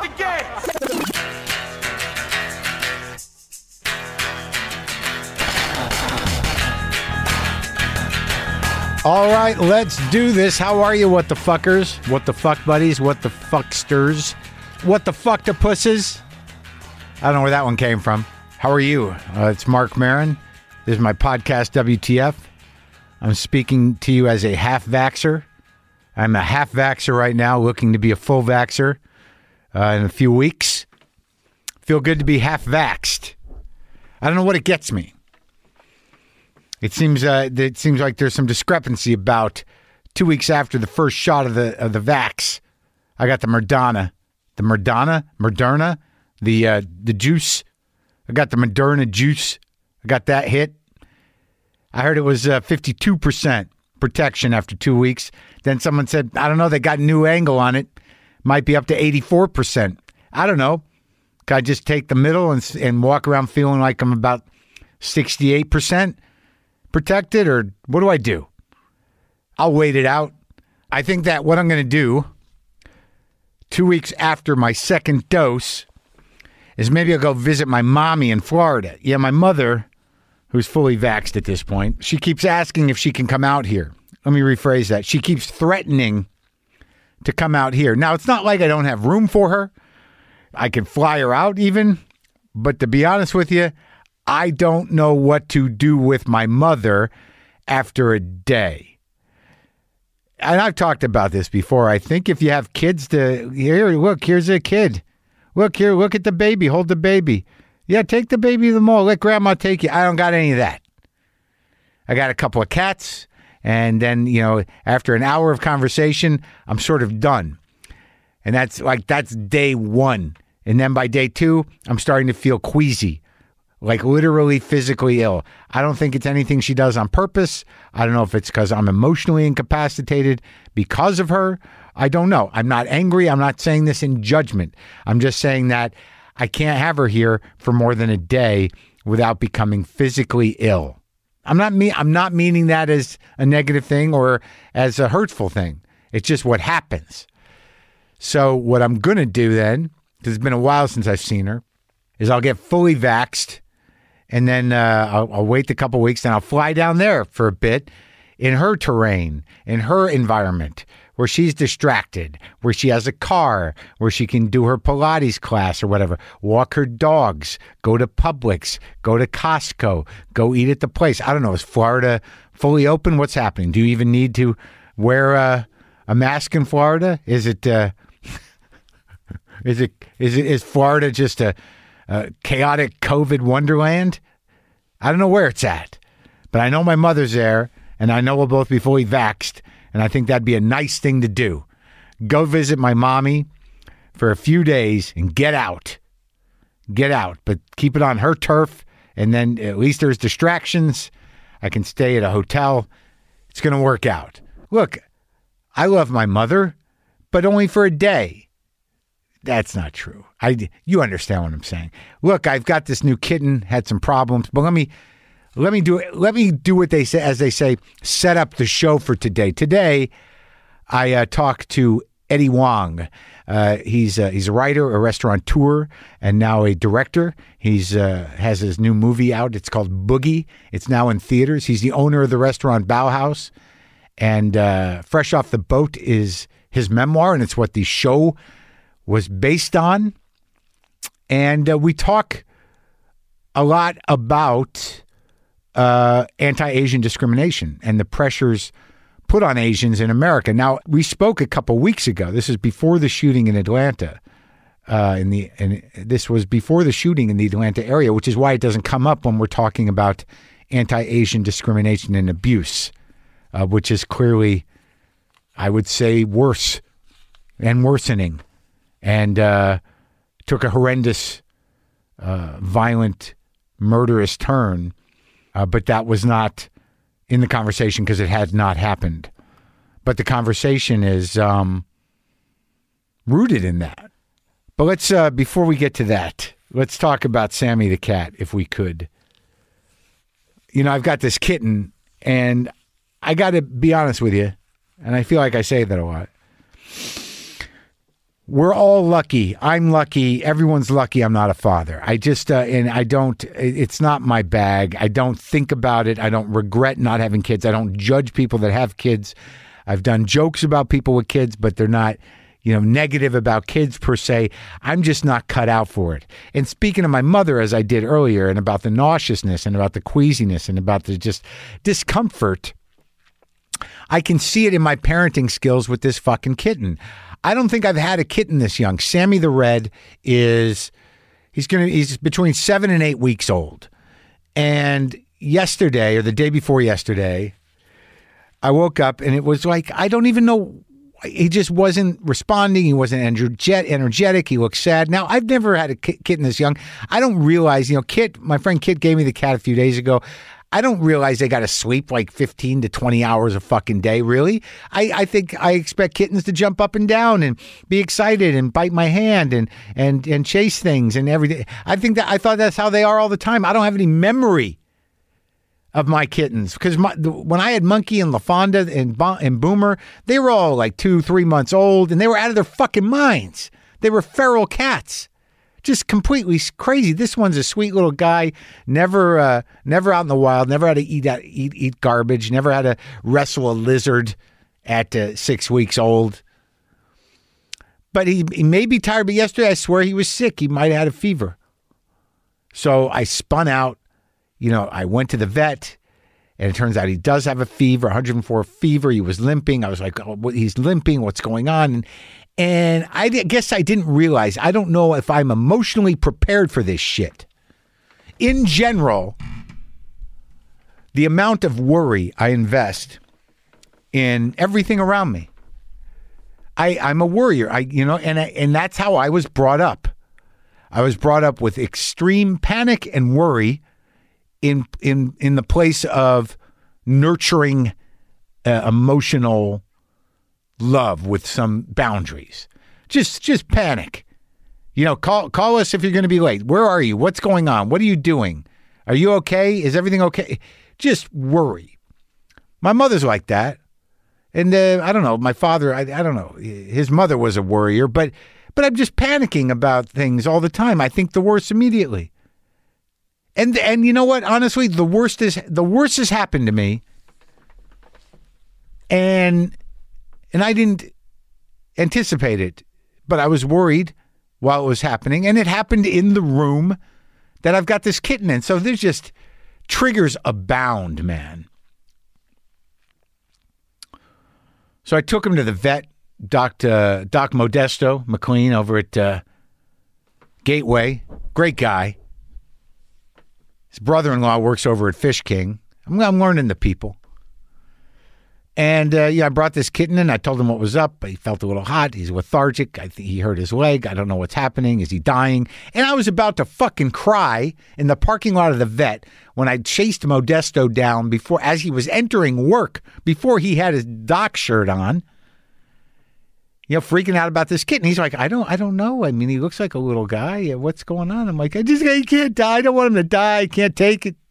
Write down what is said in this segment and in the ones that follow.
the game. All right, let's do this. How are you, what the fuckers? What the fuck buddies? What the fucksters? What the fuck-to-pusses? I don't know where that one came from. How are you? It's Mark Maron. This is my podcast, WTF. I'm speaking to you as a half-vaxxer. I'm a half-vaxxer right now, looking to be a full vaxxer in a few weeks. Feel good to be half-vaxxed. I don't know what it gets me. It seems like there's some discrepancy about 2 weeks after the first shot of the vax. I got the Moderna, the juice. I got the Moderna juice. I got that hit. I heard it was 52% protection after 2 weeks. Then someone said, I don't know, they got a new angle on it. Might be up to 84%. I don't know. Could I just take the middle and walk around feeling like I'm about 68%? Protected, or what do I do? I'll wait it out. I think that what I'm going to do 2 weeks after my second dose is maybe I'll go visit my mommy in Florida. Yeah, my mother, who's fully vaxxed at this point, she keeps asking if she can come out here. Let me rephrase that. She keeps threatening to come out here. Now, it's not like I don't have room for her. I can fly her out even. But to be honest with you, I don't know what to do with my mother after a day. And I've talked about this before. I think if you have kids here's a kid. Look here, look at the baby. Hold the baby. Yeah, take the baby to the mall. Let grandma take you. I don't got any of that. I got a couple of cats. And then, after an hour of conversation, I'm sort of done. And that's day one. And then by day two, I'm starting to feel queasy. Like literally physically ill. I don't think it's anything she does on purpose. I don't know if it's because I'm emotionally incapacitated because of her. I don't know. I'm not angry. I'm not saying this in judgment. I'm just saying that I can't have her here for more than a day without becoming physically ill. I'm not meaning that as a negative thing or as a hurtful thing. It's just what happens. So what I'm going to do then, because it's been a while since I've seen her, is I'll get fully vaxxed. And then I'll wait a couple weeks, and I'll fly down there for a bit in her terrain, in her environment, where she's distracted, where she has a car, where she can do her Pilates class or whatever, walk her dogs, go to Publix, go to Costco, go eat at the place. I don't know. Is Florida fully open? What's happening? Do you even need to wear a mask in Florida? Is Florida just a chaotic COVID wonderland? I don't know where it's at, but I know my mother's there, and I know we'll both be fully vaxxed, and I think that'd be a nice thing to do. Go visit my mommy for a few days and get out, but keep it on her turf, and then at least there's distractions. I can stay at a hotel. It's going to work out. Look, I love my mother, but only for a day. That's not true. You understand what I'm saying. Look, I've got this new kitten, had some problems, but let me do what they say, as they say, set up the show for today. Today, I talked to Eddie Huang. He's a writer, a restaurateur, and now a director. He's has his new movie out. It's called Boogie. It's now in theaters. He's the owner of the restaurant Bauhaus, and Fresh Off the Boat is his memoir, and it's what the show was based on. And we talk a lot about anti-Asian discrimination and the pressures put on Asians in America. Now, we spoke a couple weeks ago. This is before the shooting in Atlanta. This was before the shooting in the Atlanta area, which is why it doesn't come up when we're talking about anti-Asian discrimination and abuse, which is clearly, I would say, worse and worsening. And took a horrendous, violent, murderous turn. But that was not in the conversation because it had not happened. But the conversation is rooted in that. But let's, before we get to that, let's talk about Sammy the cat, if we could. I've got this kitten, and I got to be honest with you, and I feel like I say that a lot. We're all lucky. I'm lucky. Everyone's lucky I'm not a father. I just, and I don't, it's not my bag. I don't think about it. I don't regret not having kids. I don't judge people that have kids. I've done jokes about people with kids, but they're not, negative about kids per se. I'm just not cut out for it. And speaking of my mother, as I did earlier, and about the nauseousness and about the queasiness and about the just discomfort, I can see it in my parenting skills with this fucking kitten. I don't think I've had a kitten this young. Sammy the Red he's between 7 and 8 weeks old. And yesterday, or the day before yesterday, I woke up and it was like, I don't even know. He just wasn't responding. He wasn't energetic. He looked sad. Now, I've never had a kitten this young. I don't realize, my friend Kit gave me the cat a few days ago. I don't realize they got to sleep like 15 to 20 hours a fucking day, really. I think I expect kittens to jump up and down and be excited and bite my hand and chase things and everything. I thought that's how they are all the time. I don't have any memory of my kittens because when I had Monkey and LaFonda and Boomer, they were all like 2-3 months old and they were out of their fucking minds. They were feral cats. Just completely crazy. This one's a sweet little guy, never out in the wild, never had to eat garbage, never had to wrestle a lizard at 6 weeks old. But he may be tired, but yesterday I swear he was sick. He might have had a fever. So I spun out, I went to the vet, and it turns out he does have a fever, 104 fever. He was limping. I was like, oh, he's limping. What's going on? And I guess I didn't realize, I don't know if I'm emotionally prepared for this shit. In general, the amount of worry I invest in everything around me. I'm a worrier. And that's how I was brought up. I was brought up with extreme panic and worry in the place of nurturing emotional love with some boundaries. Just panic. Call us if you're going to be late. Where are you? What's going on? What are you doing? Are you okay? Is everything okay? Just worry. My mother's like that. And I don't know, my father, I don't know. His mother was a worrier, but I'm just panicking about things all the time. I think the worst immediately. And you know what? Honestly, the worst has happened to me. And I didn't anticipate it, but I was worried while it was happening. And it happened in the room that I've got this kitten in. So there's just triggers abound, man. So I took him to the vet, Doc Modesto McLean over at Gateway. Great guy. His brother-in-law works over at Fish King. I'm learning the people. And, I brought this kitten in. I told him what was up. He felt a little hot. He's lethargic. I think he hurt his leg. I don't know what's happening. Is he dying? And I was about to fucking cry in the parking lot of the vet when I chased Modesto down as he was entering work, before he had his doc shirt on, freaking out about this kitten. He's like, I don't know. I mean, he looks like a little guy. What's going on? I'm like, he can't die. I don't want him to die. I can't take it.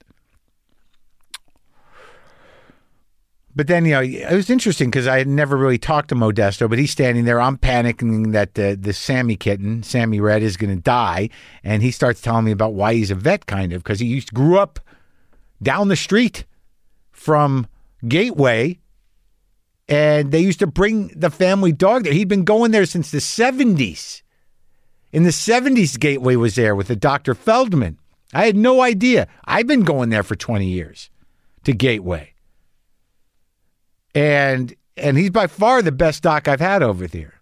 But then, it was interesting because I had never really talked to Modesto, but he's standing there. I'm panicking that the Sammy kitten, Sammy Red, is going to die. And he starts telling me about why he's a vet, kind of, because he grew up down the street from Gateway, and they used to bring the family dog there. He'd been going there since the 70s. In the 70s, Gateway was there with the Dr. Feldman. I had no idea. I've been going there for 20 years to Gateway. And he's by far the best doc I've had over there.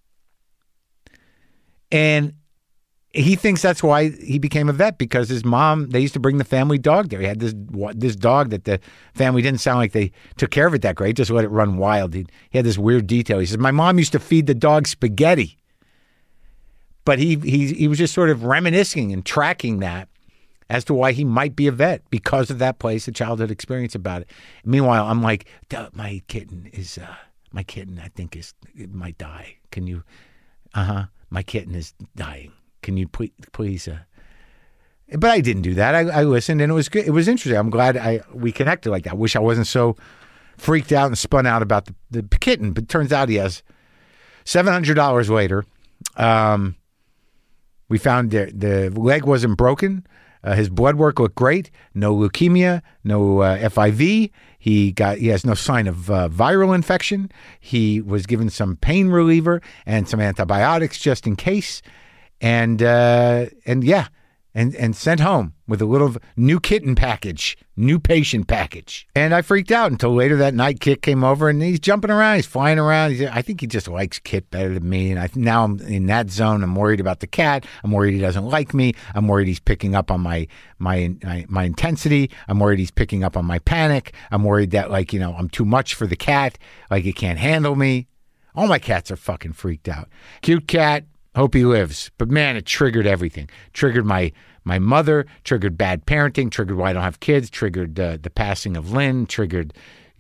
And he thinks that's why he became a vet, because his mom, they used to bring the family dog there. He had this dog that the family didn't sound like they took care of it that great, just let it run wild. He had this weird detail. He says, my mom used to feed the dog spaghetti. But he was just sort of reminiscing and tracking that as to why he might be a vet, because of that place, a childhood experience about it. Meanwhile, I'm like, my kitten, I think it might die. Can you, my kitten is dying. Can you please, but I didn't do that. I listened, and it was good. It was interesting. I'm glad we connected like that. I wish I wasn't so freaked out and spun out about the kitten, but it turns out he has $700 later. We found the leg wasn't broken. His blood work looked great. No leukemia, no FIV. He has no sign of viral infection. He was given some pain reliever and some antibiotics just in case, and sent home with a little new kitten package, new patient package. And I freaked out until later that night. Kit came over and he's jumping around, he's flying around. I think he just likes Kit better than me. And now I'm in that zone. I'm worried about the cat. I'm worried he doesn't like me. I'm worried he's picking up on my intensity. I'm worried he's picking up on my panic. I'm worried that I'm too much for the cat. Like he can't handle me. All my cats are fucking freaked out. Cute cat. Hope he lives. But man, it triggered everything. Triggered my mother, triggered bad parenting, triggered why I don't have kids, triggered the passing of Lynn, triggered,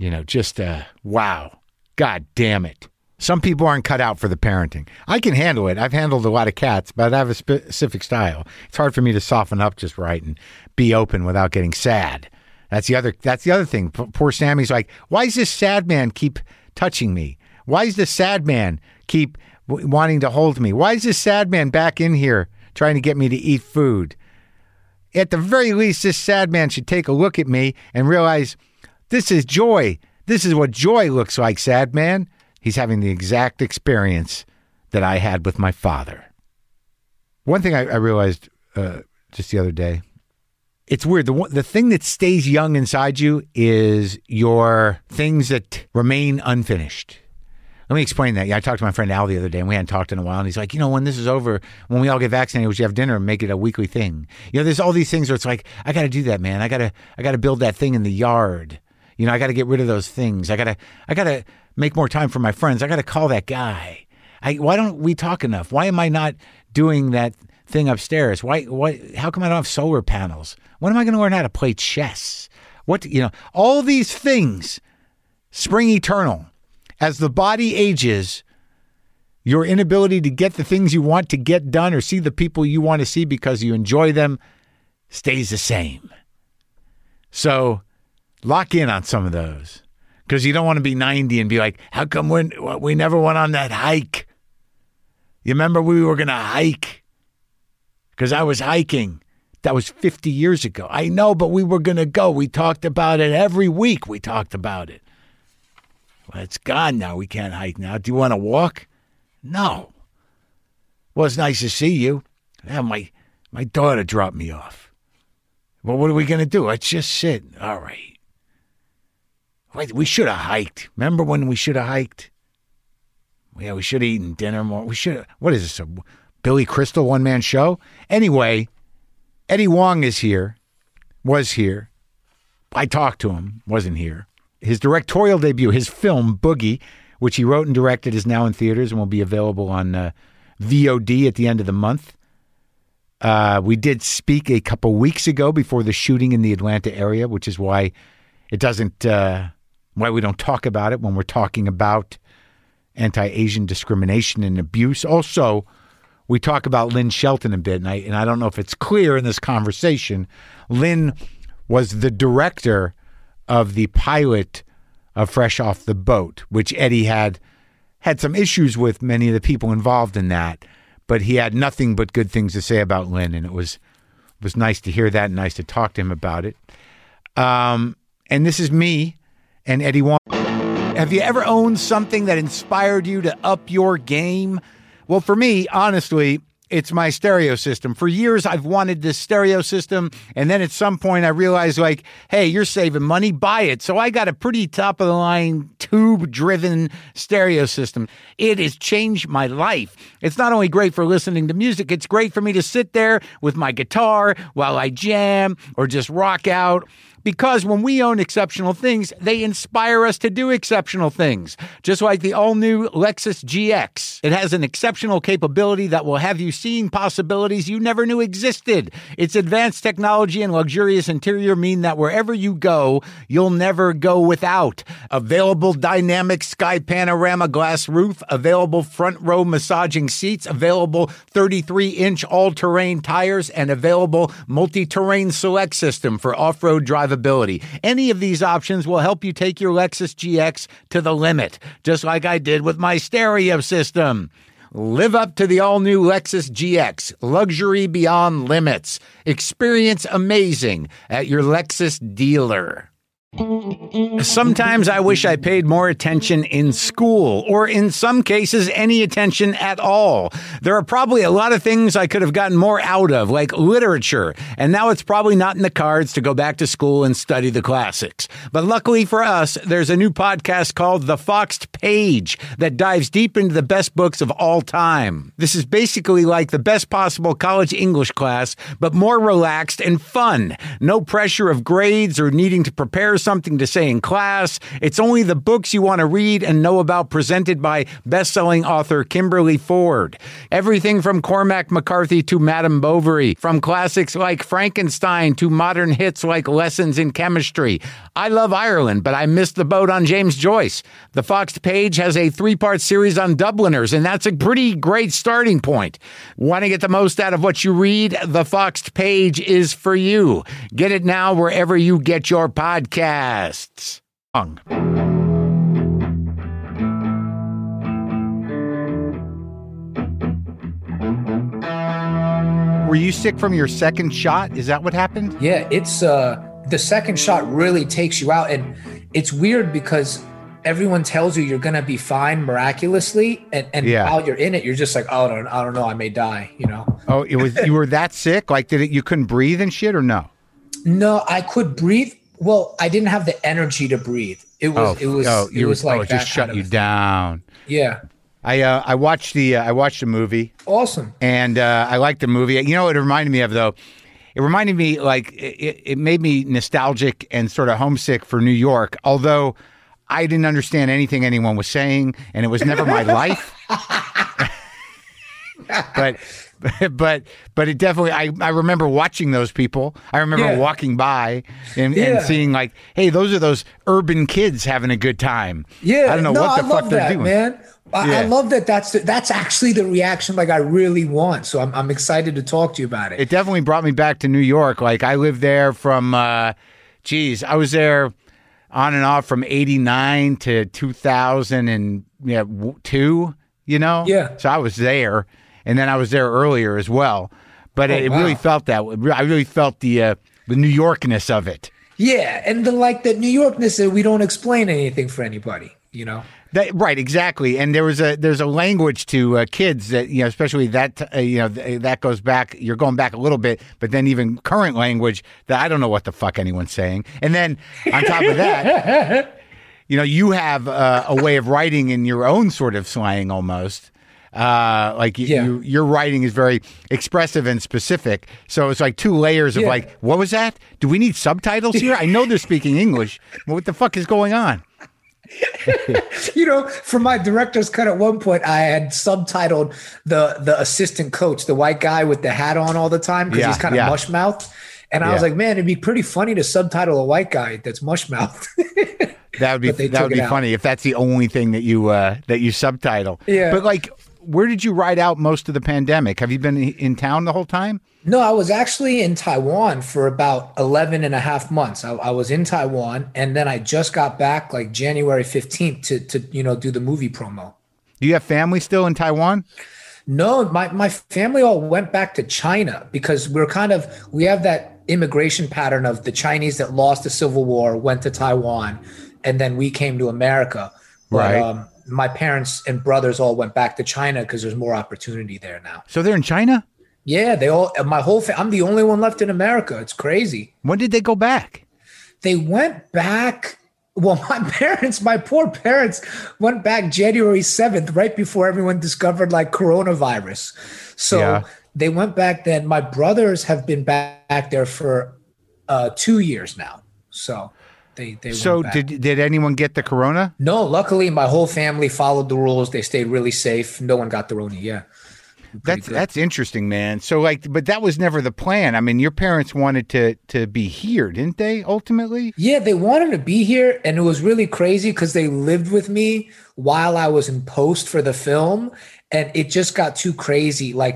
wow. God damn it. Some people aren't cut out for the parenting. I can handle it. I've handled a lot of cats, but I have a specific style. It's hard for me to soften up just right and be open without getting sad. That's the other thing. Poor Sammy's like, why does this sad man keep touching me? Why does this sad man keep wanting to hold me? Why is this sad man back in here trying to get me to eat food? At the very least, this sad man should take a look at me and realize this is joy. This is what joy looks like, sad man. He's having the exact experience that I had with my father. One thing I realized just the other day, it's weird. The thing that stays young inside you is your things that remain unfinished. Let me explain that. Yeah, I talked to my friend Al the other day, and we hadn't talked in a while, and he's like, when this is over, when we all get vaccinated, we should have dinner and make it a weekly thing. There's all these things where it's like, I got to do that, man. I got to build that thing in the yard. I got to get rid of those things. I got to make more time for my friends. I got to call that guy. Why don't we talk enough? Why am I not doing that thing upstairs? Why? How come I don't have solar panels? When am I going to learn how to play chess? All these things spring eternal. As the body ages, your inability to get the things you want to get done or see the people you want to see because you enjoy them stays the same. So lock in on some of those because you don't want to be 90 and be like, how come we never went on that hike? You remember we were going to hike because I was hiking. That was 50 years ago. I know, but we were going to go. We talked about it every week. We talked about it. Well, it's gone now. We can't hike now. Do you want to walk? No. Well, it's nice to see you. Yeah, my daughter dropped me off. Well, what are we going to do? Let's just sit. All right. Wait, we should have hiked. Remember when we should have hiked? Yeah, we should have eaten dinner more. We should have. What is this, a Billy Crystal one-man show? Anyway, Eddie Huang was here. I talked to him, wasn't here. His directorial debut, his film, Boogie, which he wrote and directed, is now in theaters and will be available on VOD at the end of the month. We did speak a couple weeks ago before the shooting in the Atlanta area, which is why why we don't talk about it when we're talking about anti-Asian discrimination and abuse. Also, we talk about Lynn Shelton a bit, and I don't know if it's clear in this conversation. Lynn was the director of the pilot of Fresh Off the Boat, which Eddie had some issues with many of the people involved in that, but he had nothing but good things to say about Lynn, and it was nice to hear that and nice to talk to him about it. And this is me and Eddie Huang. Have you ever owned something that inspired you to up your game? Well, for me, honestly, it's my stereo system. For years, I've wanted this stereo system, and then at some point, I realized, hey, you're saving money, buy it. So I got a pretty top-of-the-line, tube-driven stereo system. It has changed my life. It's not only great for listening to music, it's great for me to sit there with my guitar while I jam or just rock out. Because when we own exceptional things, they inspire us to do exceptional things. Just like the all-new Lexus GX. It has an exceptional capability that will have you seeing possibilities you never knew existed. Its advanced technology and luxurious interior mean that wherever you go, you'll never go without. Available dynamic sky panorama glass roof, available front row massaging seats, available 33-inch all-terrain tires, and available multi-terrain select system for off-road drivability. Any of these options will help you take your Lexus GX to the limit, just like I did with my stereo system. Live up to the all-new Lexus GX, luxury beyond limits. Experience amazing at your Lexus dealer. Sometimes I wish I paid more attention in school, or in some cases, any attention at all. There are probably a lot of things I could have gotten more out of, like literature, and now it's probably not in the cards to go back to school and study the classics. But luckily for us, there's a new podcast called The Foxed Page that dives deep into the best books of all time. This is basically like the best possible college English class, but more relaxed and fun. No pressure of grades or needing to prepare something to say in class. It's only the books you want to read and know about, presented by best-selling author Kimberly Ford. Everything from Cormac McCarthy to Madame Bovary, from classics like Frankenstein to modern hits like Lessons in Chemistry. I love Ireland, but I missed the boat on James Joyce. The Foxed Page has a 3-part series on Dubliners, and that's a pretty great starting point. Want to get the most out of what you read? The Foxed Page is for you. Get it now wherever you get your podcasts. Were you sick from your second shot? Is that what happened? Yeah, it's the second shot really takes you out, and it's weird because everyone tells you you're gonna be fine miraculously, and while you're in it, you're just like, oh, I don't know, I may die, you know. Oh, it was you were that sick? Like, you couldn't breathe and shit, or no? No, I could breathe. Well, I didn't have the energy to breathe. It was like it just shut you down. Yeah. I watched the movie. Awesome. And I liked the movie. You know what it reminded me of, though? It reminded me, like, it made me nostalgic and sort of homesick for New York, although I didn't understand anything anyone was saying, and it was never my life. But it definitely, I remember watching those people. I remember walking by and seeing, like, hey, those are those urban kids having a good time. Yeah. I don't know what the fuck they're doing. Man. I love that. That's actually the reaction like I really want. So I'm excited to talk to you about it. It definitely brought me back to New York. Like, I lived there from, I was there on and off from 89 to 2002, you know? Yeah. So I was there. And then I was there earlier as well, but it really felt that way. I really felt the New Yorkness of it. Yeah, and the New Yorkness that we don't explain anything for anybody, you know. Right, exactly. And there's a language to kids that, you know, especially that that goes back. You're going back a little bit, but then even current language that I don't know what the fuck anyone's saying. And then on top of that, you know, you have a way of writing in your own sort of slang almost. Your writing is very expressive and specific, so it's like two layers of like, what was that? Do we need subtitles here? I know they're speaking English. What the fuck is going on? You know, for my director's cut at one point, I had subtitled the assistant coach, the white guy with the hat on all the time, because he's kind of mush mouthed, and I was like, man, it'd be pretty funny to subtitle a white guy that's mush mouthed. That would be funny if that's the only thing that you subtitle. Yeah, but like, where did you ride out most of the pandemic? Have you been in town the whole time? No, I was actually in Taiwan for about 11 and a half months. I was in Taiwan, and then I just got back like January 15th to do the movie promo. Do you have family still in Taiwan? No, my family all went back to China because we have that immigration pattern of the Chinese that lost the Civil War, went to Taiwan, and then we came to America. But, right. My parents and brothers all went back to China because there's more opportunity there now. So they're in China? Yeah, I'm the only one left in America. It's crazy. When did they go back? They went back. Well, my poor parents went back January 7th, right before everyone discovered like coronavirus. So they went back then. My brothers have been back there for 2 years now. So So did anyone get the corona? No, luckily my whole family followed the rules. They stayed really safe. No one got the corona. Yeah. That's interesting, man. So but that was never the plan. I mean, your parents wanted to be here, didn't they, ultimately? Yeah, they wanted to be here, and it was really crazy because they lived with me while I was in post for the film, and it just got too crazy. Like,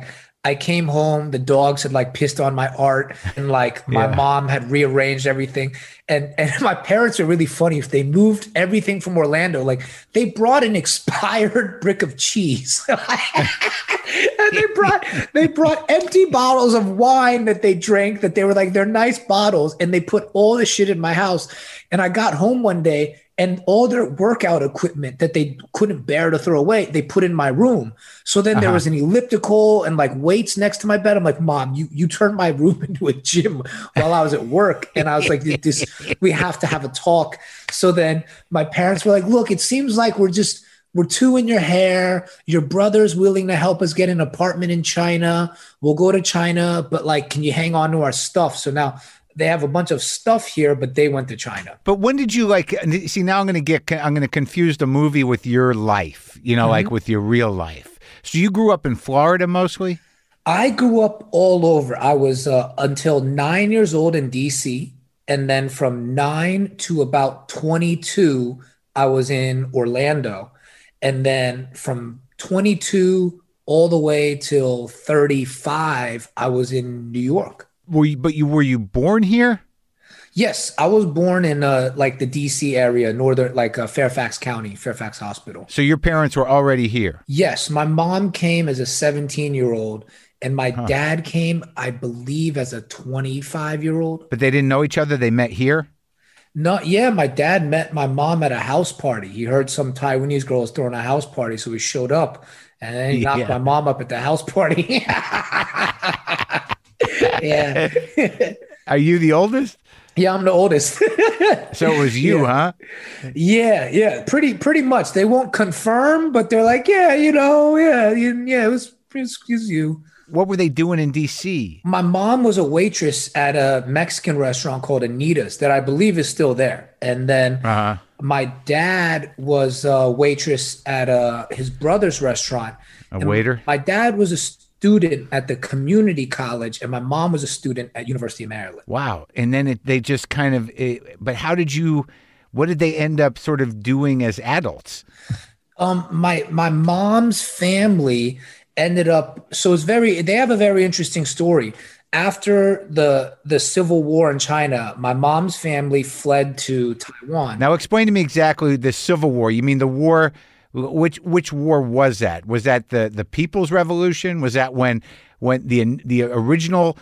I came home, the dogs had like pissed on my art, and like my mom had rearranged everything. And my parents are really funny. If they moved everything from Orlando, like they brought an expired brick of cheese. And they brought empty bottles of wine that they drank, that they were like, they're nice bottles, and they put all the shit in my house. And I got home one day, and all their workout equipment that they couldn't bear to throw away, they put in my room. So then there was an elliptical and like weights next to my bed. I'm like, Mom, you turned my room into a gym while I was at work. And I was like, we have to have a talk. So then my parents were like, look, it seems like we're two in your hair. Your brother's willing to help us get an apartment in China. We'll go to China, but like, can you hang on to our stuff? So now they have a bunch of stuff here, but they went to China. But when did you see, now I'm going to confuse the movie with your life, like with your real life. So you grew up in Florida mostly? I grew up all over. I was until 9 years old in DC. And then from 9 to about 22, I was in Orlando. And then from 22 all the way till 35, I was in New York. Were you born here? Yes, I was born in like the DC area, northern, like Fairfax County, Fairfax Hospital. So your parents were already here? Yes, my mom came as a 17-year-old, and my dad came, I believe, as a 25-year-old. But they didn't know each other? They met here? No, yeah, my dad met my mom at a house party. He heard some Taiwanese girls throwing a house party, so he showed up, and then he knocked my mom up at the house party. Yeah. Are you the oldest? Yeah, I'm the oldest. So it was you, huh? Yeah. Pretty much. They won't confirm, but they're like, it was you. What were they doing in DC? My mom was a waitress at a Mexican restaurant called Anita's that I believe is still there. And then my dad was a waitress at his brother's restaurant. Waiter? My dad was a student at the community college, and my mom was a student at University of Maryland. Wow. And then they just kind of, but what did they end up sort of doing as adults? My mom's family ended up, so they have a very interesting story. After the Civil War in China, my mom's family fled to Taiwan. Now explain to me exactly the Civil War. You mean the war? Which war was that? Was that the People's Revolution? Was that when the original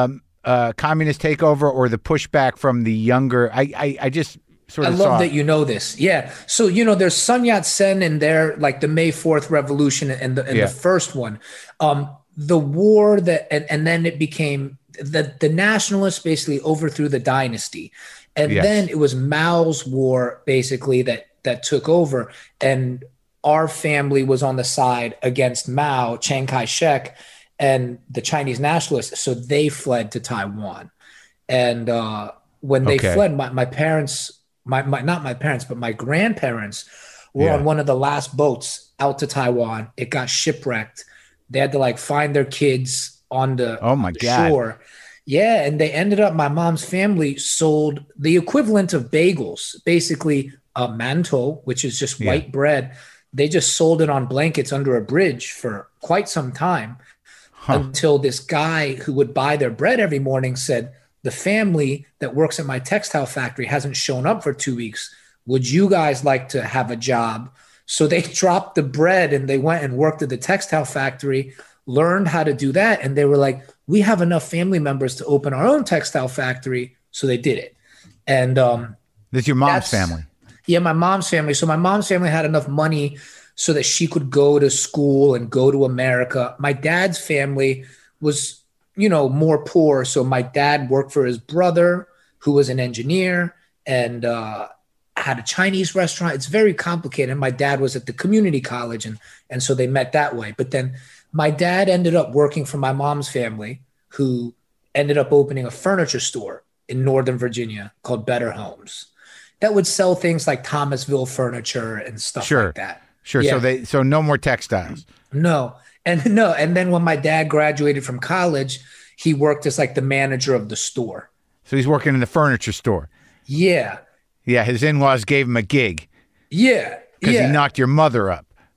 communist takeover, or the pushback from the younger? I just sort of I love that you know this. Yeah. So there's Sun Yat-sen in there, like the May 4th Revolution and the first one. The war and then it became the nationalists basically overthrew the dynasty, and then it was Mao's war basically that took over, and our family was on the side against Mao, Chiang Kai-shek, and the Chinese nationalists. So they fled to Taiwan. And when they fled, my parents, not my parents, but my grandparents were on one of the last boats out to Taiwan. It got shipwrecked. They had to find their kids on the shore. Yeah. And they ended up, my mom's family sold the equivalent of bagels, basically a mantou, which is just white bread. They just sold it on blankets under a bridge for quite some time until this guy who would buy their bread every morning said, the family that works at my textile factory hasn't shown up for 2 weeks. Would you guys like to have a job? So they dropped the bread and they went and worked at the textile factory, learned how to do that. And they were like, we have enough family members to open our own textile factory. So they did it. And that's your mom's family. Yeah, my mom's family. So my mom's family had enough money so that she could go to school and go to America. My dad's family was, more poor. So my dad worked for his brother, who was an engineer, and had a Chinese restaurant. It's very complicated. And my dad was at the community college, and so they met that way. But then my dad ended up working for my mom's family, who ended up opening a furniture store in Northern Virginia called Better Homes. That would sell things like Thomasville furniture and stuff like that. Sure. Yeah. So no more textiles. No. And then when my dad graduated from college, he worked as the manager of the store. So he's working in the furniture store. Yeah. Yeah. His in-laws gave him a gig. Yeah. Because he knocked your mother up.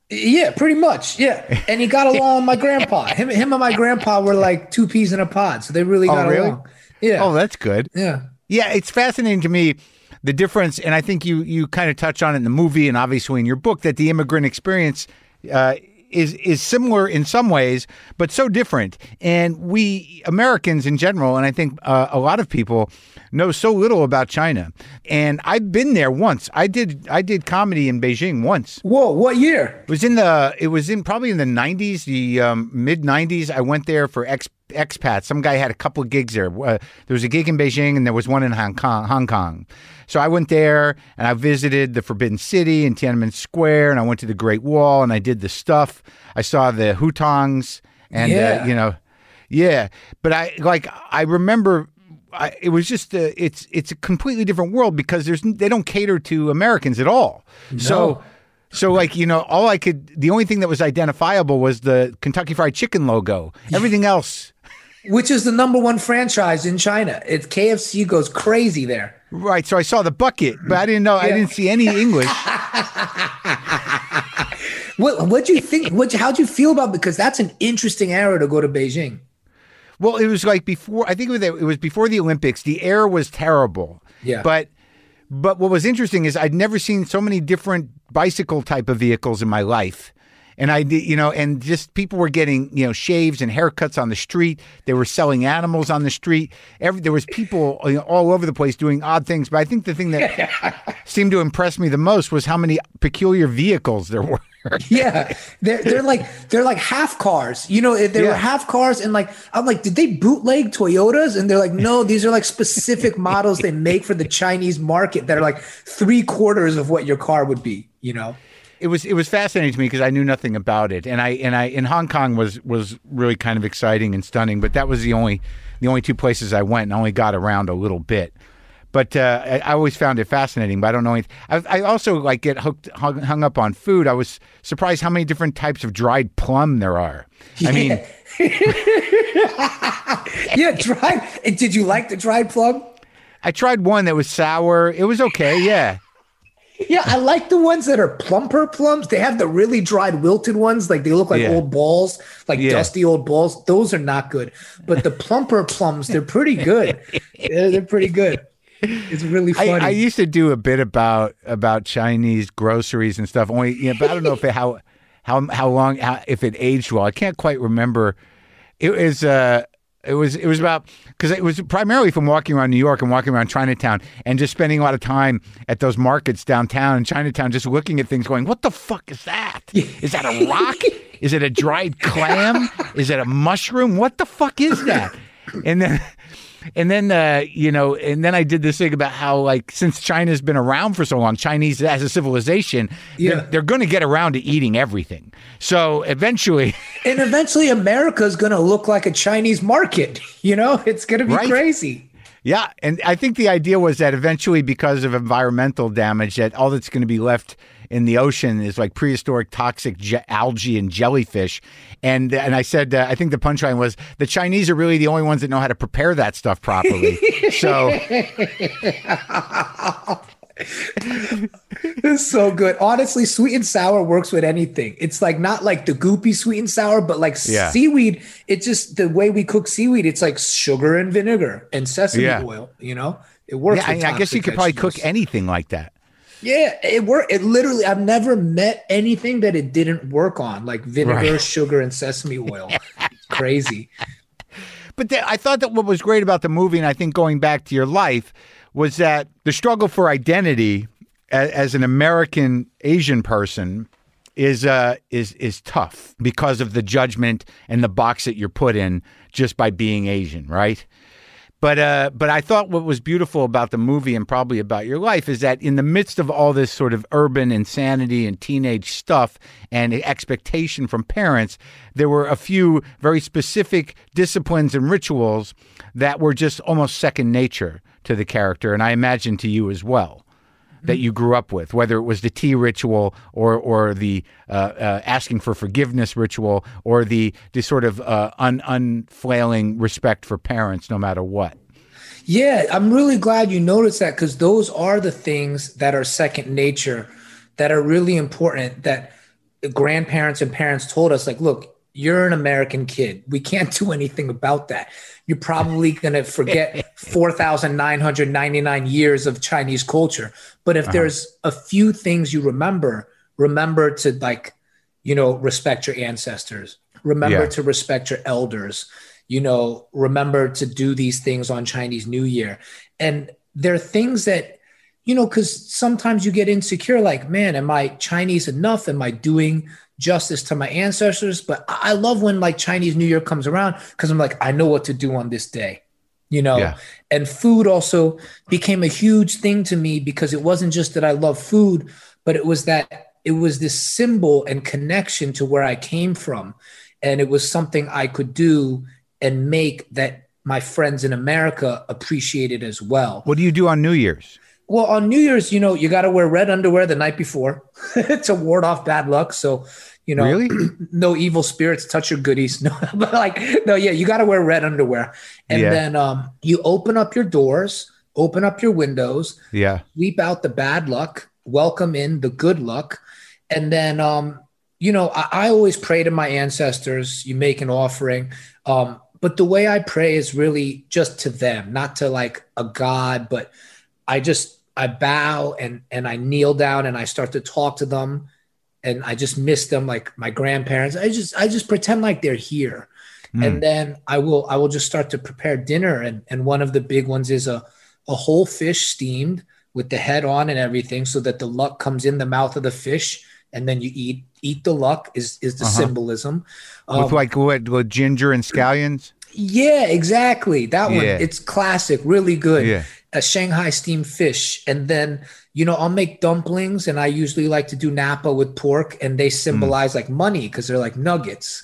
Yeah, pretty much. Yeah. And he got along with my grandpa. Him and my grandpa were like two peas in a pod. So they really got along. Yeah. Oh, that's good. Yeah. Yeah. It's fascinating to me, the difference. And I think you kind of touch on it in the movie and obviously in your book, that the immigrant experience is similar in some ways, but so different. And we Americans in general, and I think a lot of people, know so little about China. And I've been there once. I did comedy in Beijing once. Whoa, what year? It was in probably in the 90s, the mid 90s. I went there for expats. Some guy had a couple of gigs there. There was a gig in Beijing and there was one in Hong Kong. So I went there and I visited the Forbidden City and Tiananmen Square, and I went to the Great Wall and I did the stuff. I saw the hutongs and But I remember. It was just it's a completely different world because they don't cater to Americans at all. No. So the only thing that was identifiable was the Kentucky Fried Chicken logo. Everything else, which is the #1 franchise in China. It's KFC goes crazy there. Right. So I saw the bucket, but I didn't know. Yeah. I didn't see any English. What'd you think? How'd you feel about? Because that's an interesting era to go to Beijing. Well, it was like before. I think it was before the Olympics. The air was terrible. Yeah. But what was interesting is I'd never seen so many different bicycle type of vehicles in my life, and and just people were getting shaves and haircuts on the street. They were selling animals on the street. There was people all over the place doing odd things. But I think the thing that seemed to impress me the most was how many peculiar vehicles there were. Yeah, they're like half cars. They were half cars, and I'm like, did they bootleg Toyotas? And they're like, no, these are like specific models they make for the Chinese market that are like 3/4 of what your car would be. It was fascinating to me because I knew nothing about it, and I in Hong Kong was really kind of exciting and stunning. But that was the only two places I went, and I only got around a little bit. But I always found it fascinating, but I don't know anything. I also get hung up on food. I was surprised how many different types of dried plum there are. Yeah. I mean, yeah, dried. Did you like the dried plum? I tried one that was sour. It was okay. Yeah. Yeah, I like the ones that are plumper plums. They have the really dried, wilted ones. Like they look like old balls, like dusty old balls. Those are not good. But the plumper plums, they're pretty good. They're pretty good. It's really funny. I used to do a bit about Chinese groceries and stuff. Only, but I don't know if if it aged well. I can't quite remember. It was about because it was primarily from walking around New York and walking around Chinatown and just spending a lot of time at those markets downtown in Chinatown, just looking at things, going, "What the fuck is that? Is that a rock? Is it a dried clam? Is it a mushroom? What the fuck is that?" And then I did this thing about how, since China's been around for so long, Chinese as a civilization, they're going to get around to eating everything. So eventually America's going to look like a Chinese market. It's going to be crazy. Yeah. And I think the idea was that eventually, because of environmental damage, that all that's going to be left in the ocean is like prehistoric toxic algae and jellyfish. And I said, I think the punchline was the Chinese are really the only ones that know how to prepare that stuff properly. So it's so good. Honestly, sweet and sour works with anything. It's not like the goopy sweet and sour, but seaweed. It's just the way we cook seaweed. It's like sugar and vinegar and sesame oil. It works. Yeah, I guess you could probably cook anything like that. Yeah, it worked. It literally, I've never met anything that it didn't work on, like vinegar, sugar, and sesame oil. It's crazy. But I thought that what was great about the movie, and I think going back to your life, was that the struggle for identity as an American Asian person is tough because of the judgment and the box that you're put in just by being Asian, right? But I thought what was beautiful about the movie and probably about your life is that in the midst of all this sort of urban insanity and teenage stuff and expectation from parents, there were a few very specific disciplines and rituals that were just almost second nature to the character, and I imagine to you as well, that you grew up with, whether it was the tea ritual or the asking for forgiveness ritual or the sort of unflailing respect for parents no matter what. Yeah, I'm really glad you noticed that, because those are the things that are second nature that are really important, that grandparents and parents told us, like, look, you're an American kid. We can't do anything about that. You're probably going to forget 4,999 years of Chinese culture. But if there's a few things you remember to, like, you know, respect your ancestors, remember to respect your elders, you know, remember to do these things on Chinese New Year. And there are things that, you know, because sometimes you get insecure, like, man, am I Chinese enough? Am I doing justice to my ancestors? But I love when, like, Chinese New Year comes around, because I'm like, I know what to do on this day, you know? Yeah. And food also became a huge thing to me, because it wasn't just that I love food, but it was that it was this symbol and connection to where I came from. And it was something I could do and make that my friends in America appreciated as well. What do you do on New Year's? Well, on New Year's, you know, you got to wear red underwear the night before to ward off bad luck. So, you know, really? No evil spirits touch your goodies. No, but like, no, yeah, you got to wear red underwear. And then you open up your doors, open up your windows, sweep out the bad luck, welcome in the good luck. And then, you know, I always pray to my ancestors. You make an offering. But the way I pray is really just to them, not to like a God, but I bow and I kneel down and I start to talk to them, and I just miss them, like my grandparents. I just pretend like they're here. And then I will just start to prepare dinner. And one of the big ones is a whole fish steamed with the head on and everything, so that the luck comes in the mouth of the fish, and then you eat the luck is the symbolism. With like with ginger and scallions? Yeah, exactly. That one, it's classic, really good. Yeah. A Shanghai steamed fish. And then, you know, I'll make dumplings, and I usually like to do Napa with pork, and they symbolize like money, because they're like nuggets.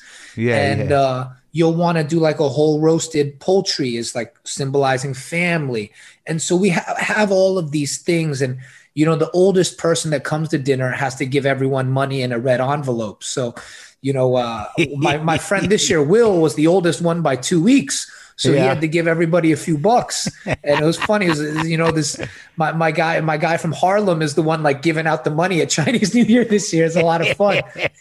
You'll want to do like a whole roasted poultry, is like symbolizing family. And so we have all of these things. And, you know, the oldest person that comes to dinner has to give everyone money in a red envelope. So, you know, my friend this year, Will, was the oldest one by 2 weeks. So he had to give everybody a few bucks. And it was funny, you know, this, my guy from Harlem is the one like giving out the money at Chinese New Year this year. It's a lot of fun.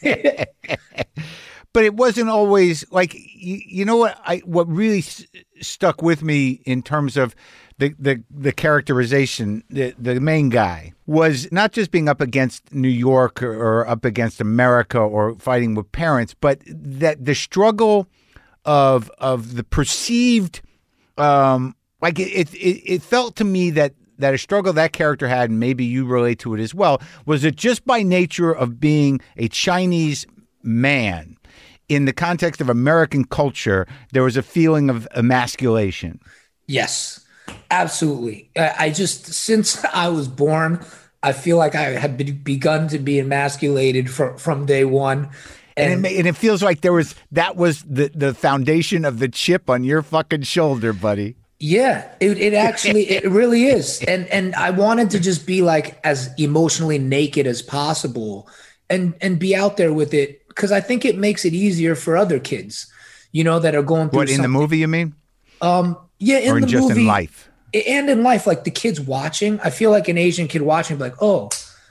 But it wasn't always like, you know what really stuck with me in terms of the characterization, the main guy, was not just being up against New York or up against America or fighting with parents, but that the struggle of the perceived, like it felt to me that a struggle that character had, and maybe you relate to it as well, was that just by nature of being a Chinese man, in the context of American culture, there was a feeling of emasculation. Yes, absolutely. Since I was born, I feel like I had begun to be emasculated from day one. And it feels like that was the foundation of the chip on your fucking shoulder, buddy. Yeah, it actually, it really is. And I wanted to just be like as emotionally naked as possible and be out there with it, because I think it makes it easier for other kids, you know, that are going through in the movie, you mean? Yeah, in the just movie. In life? And in life, like the kids watching, I feel like an Asian kid watching, like, oh,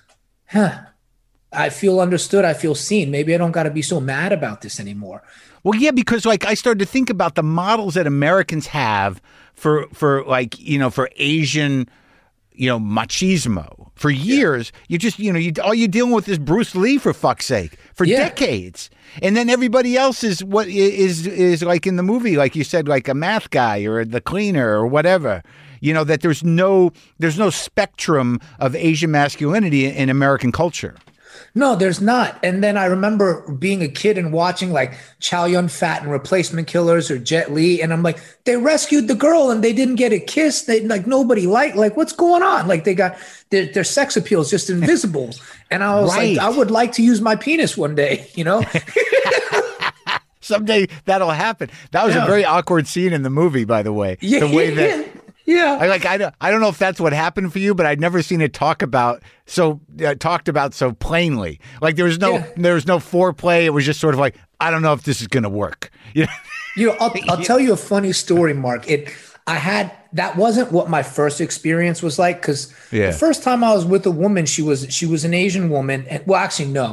I feel understood. I feel seen. Maybe I don't got to be so mad about this anymore. Well, yeah, because like I started to think about the models that Americans have for like, you know, for Asian, you know, machismo. For years, you just, you know, all you're dealing with is Bruce Lee, for fuck's sake, for decades. And then everybody else is what is like in the movie, like you said, like a math guy or the cleaner or whatever. You know, that there's no spectrum of Asian masculinity in American culture. No, there's not. And then I remember being a kid and watching like Chow Yun-Fat and Replacement Killers or Jet Li. And I'm like, they rescued the girl and they didn't get a kiss. They like nobody like what's going on? Like they got their sex appeal is just invisible. And I was like, I would like to use my penis one day, you know? Someday that'll happen. That was a very awkward scene in the movie, by the way. Yeah, the way that yeah. I don't know if that's what happened for you, but I'd never seen it talked about so plainly. Like there was no foreplay. It was just sort of like, I don't know if this is going to work. You know, I'll tell you a funny story, Mark. That wasn't what my first experience was like, because the first time I was with a woman, she was an Asian woman. And, well, actually, no.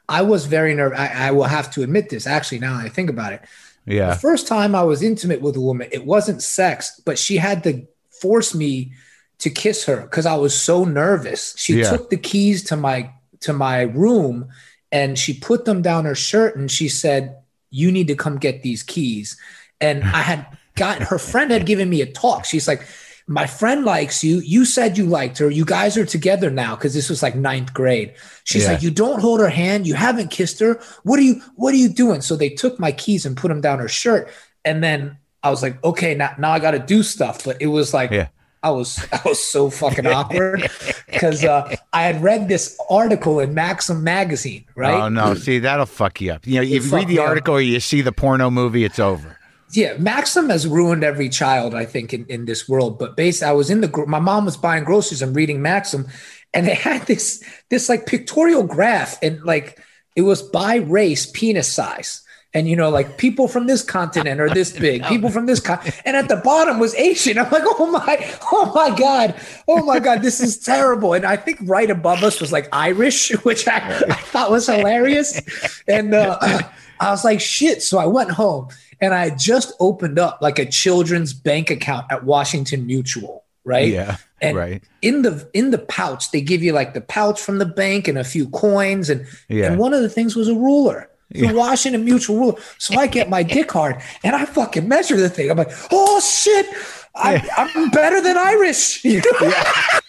I was very nervous. I will have to admit this. Actually, now that I think about it, yeah. The first time I was intimate with a woman, it wasn't sex, but she had to force me to kiss her because I was so nervous. She took the keys to my room and she put them down her shirt and she said, "You need to come get these keys." And her friend had given me a talk. She's like, "My friend likes you. You said you liked her. You guys are together now." Cause this was like 9th grade. She's like, "You don't hold her hand. You haven't kissed her. What are you doing?" So they took my keys and put them down her shirt. And then I was like, okay, now I got to do stuff. But it was like, I was so fucking awkward because I had read this article in Maxim magazine, right? Oh no. See, that'll fuck you up. You know, if you read the article or you see the porno movie, it's over. Yeah, Maxim has ruined every child, I think, in this world. But basically, I was my mom was buying groceries and reading Maxim, and they had this like pictorial graph, and like it was by race, penis size, and like people from this continent are this big, people from this and at the bottom was Asian. I'm like, oh my god, this is terrible. And I think right above us was like Irish, which I thought was hilarious, and I was like, shit. So I went home. And I had just opened up like a children's bank account at Washington Mutual, right? Yeah, and right. In the pouch, they give you like the pouch from the bank and a few coins, and one of the things was a ruler, the Washington Mutual ruler. So I get my dick hard and I fucking measure the thing. I'm like, oh shit, I'm better than Irish. I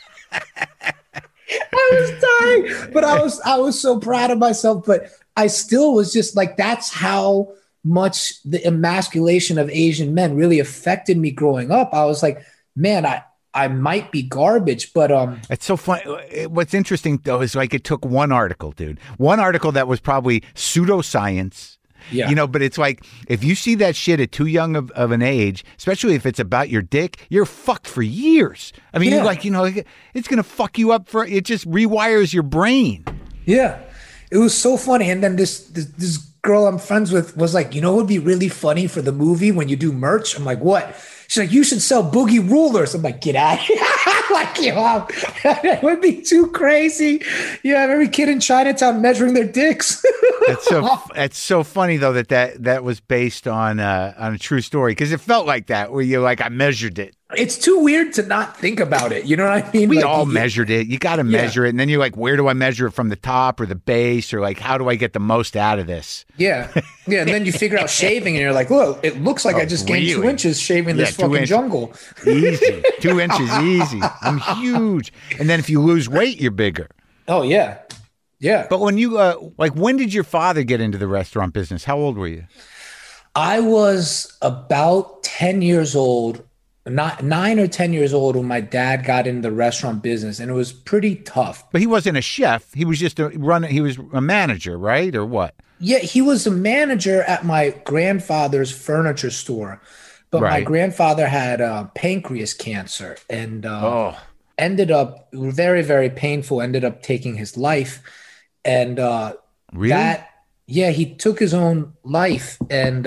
was dying, but I was so proud of myself. But I still was just like, that's how much the emasculation of Asian men really affected me growing up. I was like, man, I might be garbage, but it's so funny. What's interesting though is like it took one article, dude. One article that was probably pseudoscience. Yeah. But it's like if you see that shit at too young of an age, especially if it's about your dick, you're fucked for years. I mean, you're like, it's gonna fuck you up it just rewires your brain. Yeah. It was so funny. And then this girl I'm friends with was like, it would be really funny for the movie when you do merch. I'm like, what? She's like, you should sell boogie rulers. I'm like, get out of here. Like, it would be too crazy. Yeah, every kid in Chinatown measuring their dicks. That's so funny though that was based on a true story because it felt like that where you're like, I measured it. It's too weird to not think about it. You know what I mean? We all measured it. You got to measure it. And then you're like, where do I measure it from the top or the base? Or like, how do I get the most out of this? Yeah. Yeah. And then you figure out shaving and you're like, look, it looks like I just gained 2 inches shaving this fucking jungle. Easy. 2 inches, easy. I'm huge. And then if you lose weight, you're bigger. Oh, yeah. Yeah. But when you, when did your father get into the restaurant business? How old were you? I was about 10 years old. Not 9 or 10 years old when my dad got into the restaurant business, and it was pretty tough. But he wasn't a chef. He was just he was a manager, right? Or what? Yeah, he was a manager at my grandfather's furniture store. But my grandfather had pancreas cancer and ended up very, very painful, ended up taking his life. And really? He took his own life. And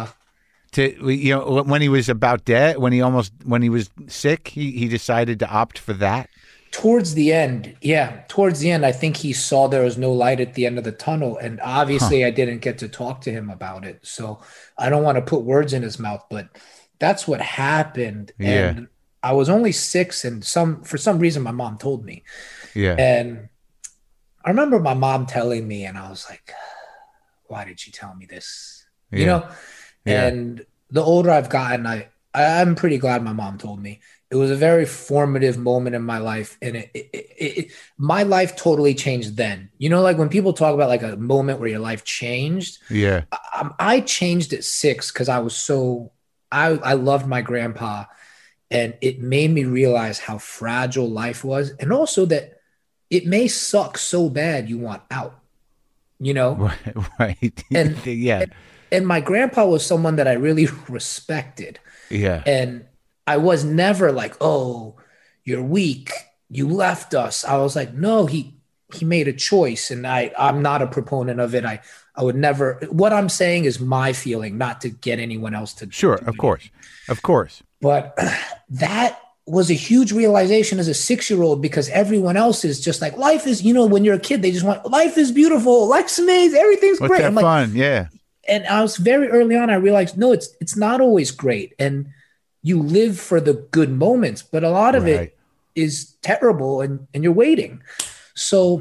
when he was about dead, when he was sick, he decided to opt for that. Towards the end, I think he saw there was no light at the end of the tunnel, and obviously I didn't get to talk to him about it, so I don't want to put words in his mouth, but that's what happened. Yeah. And I was only 6, and for some reason my mom told me. Yeah. And I remember my mom telling me, and I was like, "Why did she tell me this?" Yeah. And the older I've gotten, I'm pretty glad my mom told me. It was a very formative moment in my life. And my life totally changed then. Like when people talk about like a moment where your life changed. Yeah. I changed at 6 because I loved my grandpa. And it made me realize how fragile life was. And also that it may suck so bad you want out, Right. And yeah. And my grandpa was someone that I really respected. Yeah. And I was never like, oh, you're weak. You left us. I was like, no, he made a choice. And I'm not a proponent of it. I would never, what I'm saying is my feeling, not to get anyone else to. Sure. Of course. But that was a huge realization as a 6-year-old, because everyone else is just like, life is, when you're a kid, they just want, life is beautiful, life's amazing, everything's great. I'm fun, yeah. And I was very early on, I realized, no, it's not always great. And you live for the good moments, but a lot of it is terrible, and you're waiting. So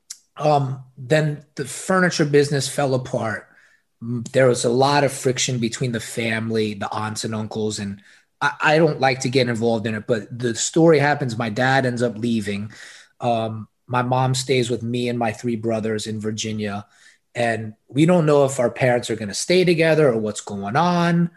then the furniture business fell apart. There was a lot of friction between the family, the aunts and uncles, and I don't like to get involved in it, but the story happens. My dad ends up leaving. My mom stays with me and my 3 brothers in Virginia, and we don't know if our parents are going to stay together or what's going on.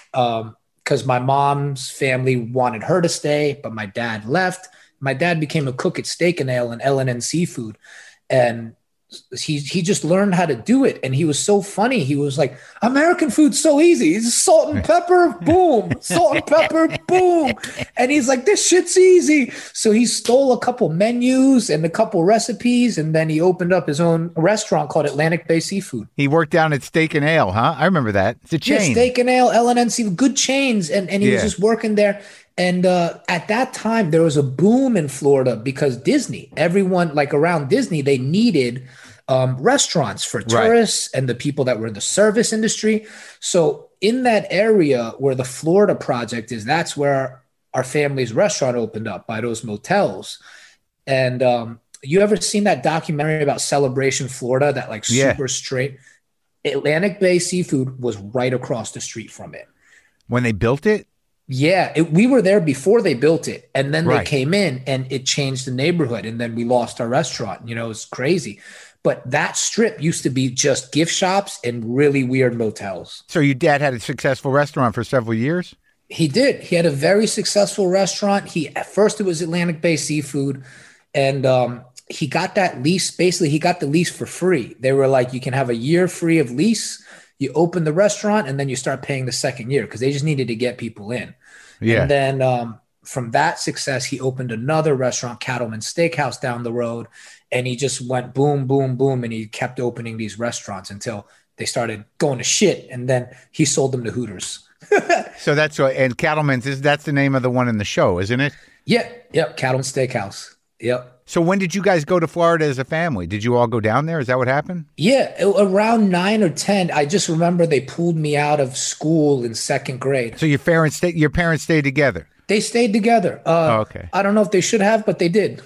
Because my mom's family wanted her to stay, but my dad left. My dad became a cook at Steak and Ale and L&N Seafood, and he just learned how to do it. And he was so funny. He was like, American food's so easy. It's salt and pepper, boom, salt and pepper, boom. And he's like, this shit's easy. So he stole a couple menus and a couple recipes, and then he opened up his own restaurant called Atlantic Bay Seafood. He worked down at Steak and Ale, huh? I remember that. It's a chain. Yeah, Steak and Ale, L&N Seafood, good chains. And he was just working there. And at that time, there was a boom in Florida because Disney, everyone like around Disney, they needed restaurants for tourists and the people that were in the service industry. So in that area where the Florida project is, that's where our family's restaurant opened up, by those motels. And you ever seen that documentary about Celebration Florida, that like super straight? Atlantic Bay Seafood was right across the street from it. When they built it? Yeah, we were there before they built it, and then they came in and it changed the neighborhood, and then we lost our restaurant. It's crazy. But that strip used to be just gift shops and really weird motels. So your dad had a successful restaurant for several years? He did. He had a very successful restaurant. At first it was Atlantic Bay Seafood, and he got that lease. Basically, he got the lease for free. They were like, you can have a year free of lease. You open the restaurant and then you start paying the second year, because they just needed to get people in. Yeah. And then from that success, he opened another restaurant, Cattleman Steakhouse, down the road. And he just went boom, boom, boom. And he kept opening these restaurants until they started going to shit. And then he sold them to Hooters. So that's what, and Cattleman's, that's the name of the one in the show, isn't it? Yeah. Yep. Cattleman Steakhouse. Yep. So when did you guys go to Florida as a family? Did you all go down there? Is that what happened? Yeah, around 9 or 10. I just remember they pulled me out of school in 2nd grade. So your parents stayed together? They stayed together. Okay. I don't know if they should have, but they did.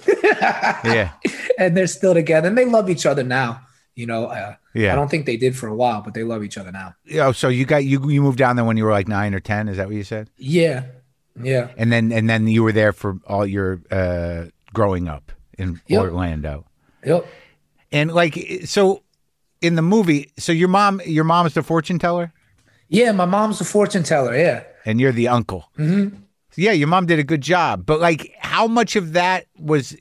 Yeah. And they're still together, and they love each other now. I don't think they did for a while, but they love each other now. Oh, so you moved down there when you were like 9 or 10? Is that what you said? Yeah. Yeah. And then you were there for all your growing up in Orlando. Yep. And so in the movie, so your mom is the fortune teller? Yeah, my mom's the fortune teller, yeah. And you're the uncle. Mm-hmm. Yeah, your mom did a good job. But how much of that was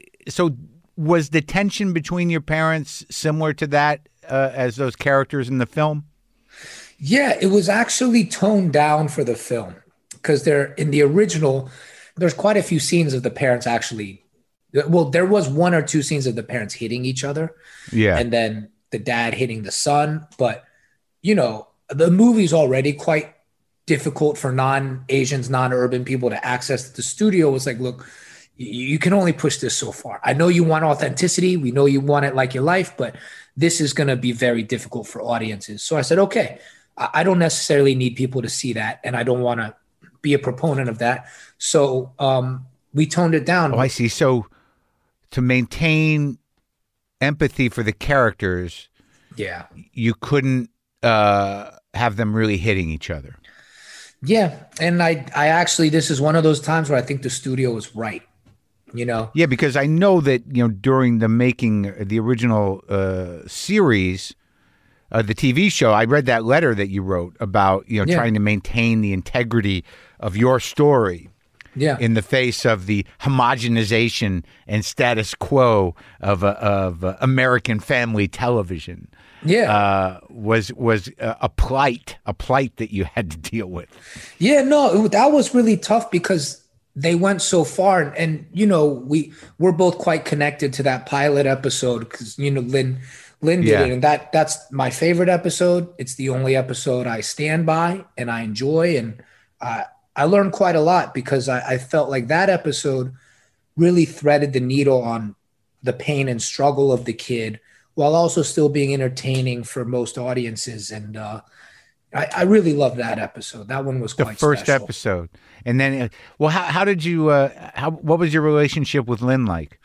the tension between your parents similar to that as those characters in the film? Yeah, it was actually toned down for the film, because in the original, there's quite a few scenes of the parents actually. Well, there was 1 or 2 scenes of the parents hitting each other. Yeah. And then the dad hitting the son. But, the movie's already quite difficult for non-Asians, non-urban people to access. The studio was like, look, you can only push this so far. I know you want authenticity. We know you want it like your life, but this is going to be very difficult for audiences. So I said, okay, I don't necessarily need people to see that, and I don't want to be a proponent of that. So we toned it down. Oh, I see. So to maintain empathy for the characters, you couldn't have them really hitting each other. Yeah, and I actually, this is one of those times where I think the studio was right. Yeah, because I know that during the making the original series, the TV show, I read that letter that you wrote about trying to maintain the integrity of your story. Yeah. In the face of the homogenization and status quo of American family television. Yeah. Was a plight that you had to deal with. Yeah, no, that was really tough because they went so far, and we're both quite connected to that pilot episode because Lynn did it, and that's my favorite episode. It's the only episode I stand by and I enjoy, and I learned quite a lot because I felt like that episode really threaded the needle on the pain and struggle of the kid while also still being entertaining for most audiences. And I really loved that episode. That one was quite the first special. episode. And then, well, how did you, what was your relationship with Lynn like?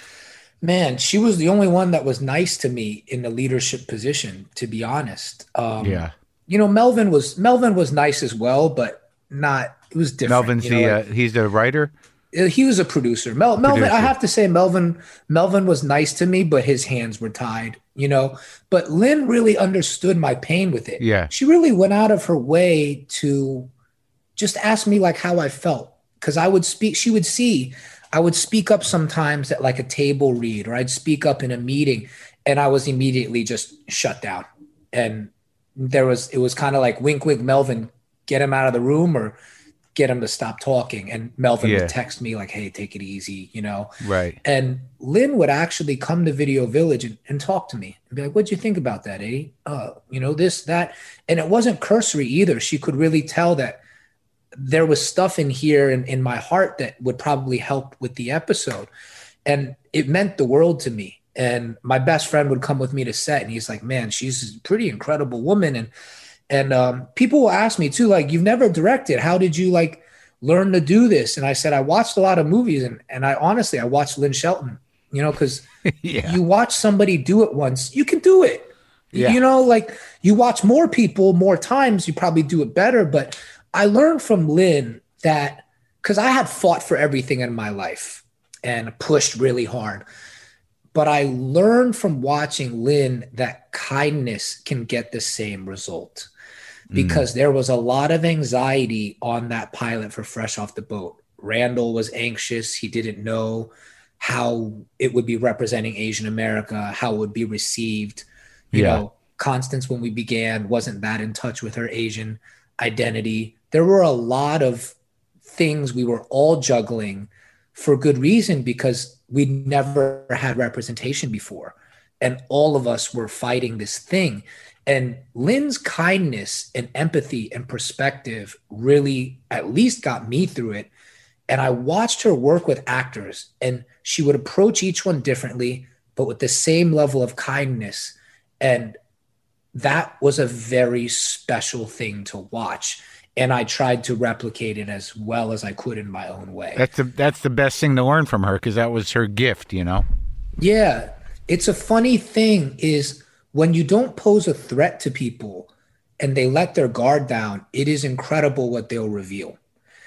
Man, she was the only one that was nice to me in the leadership position, to be honest. Yeah. You know, Melvin was nice as well, but not, it was different. Melvin's he's the writer? He was a producer. Melvin, I have to say, Melvin was nice to me, but his hands were tied, you know. But Lynn really understood my pain with it. Yeah. She really went out of her way to just ask me like how I felt. Because I would speak, I would speak up sometimes at like a table read, or I'd speak up in a meeting, and I was immediately just shut down. And it was kind of like, wink, wink, Melvin, get him out of the room or get him to stop talking. And Melvin would text me like, hey, take it easy, you know? Right. And Lynn would actually come to Video Village and talk to me and be like, what'd you think about that, Eddie? You know, this, that. And it wasn't cursory either. She could really tell that there was stuff in here in my heart that would probably help with the episode. And it meant the world to me. And my best friend would come with me to set, and he's like, man, she's a pretty incredible woman. And people will ask me too, like, you've never directed. How did you like learn to do this? And I said, I watched a lot of movies, and I honestly watched Lynn Shelton, you know, because you watch somebody do it once, you can do it. Yeah. You know, like you watch more people more times, you probably do it better. But I learned from Lynn that, because I had fought for everything in my life and pushed really hard. But I learned from watching Lynn that kindness can get the same result, because there was a lot of anxiety on that pilot for Fresh Off the Boat. Randall was anxious. He didn't know how it would be representing Asian America, how it would be received. You know, Constance, when we began, wasn't that in touch with her Asian identity. There were a lot of things we were all juggling for good reason, because we never had representation before. And all of us were fighting this thing. And Lynn's kindness and empathy and perspective really at least got me through it. And I watched her work with actors, and she would approach each one differently, but with the same level of kindness. And that was a very special thing to watch. And I tried to replicate it as well as I could in my own way. That's the best thing to learn from her, because that was her gift, you know? Yeah. It's a funny thing is when you don't pose a threat to people and they let their guard down, it is incredible what they'll reveal.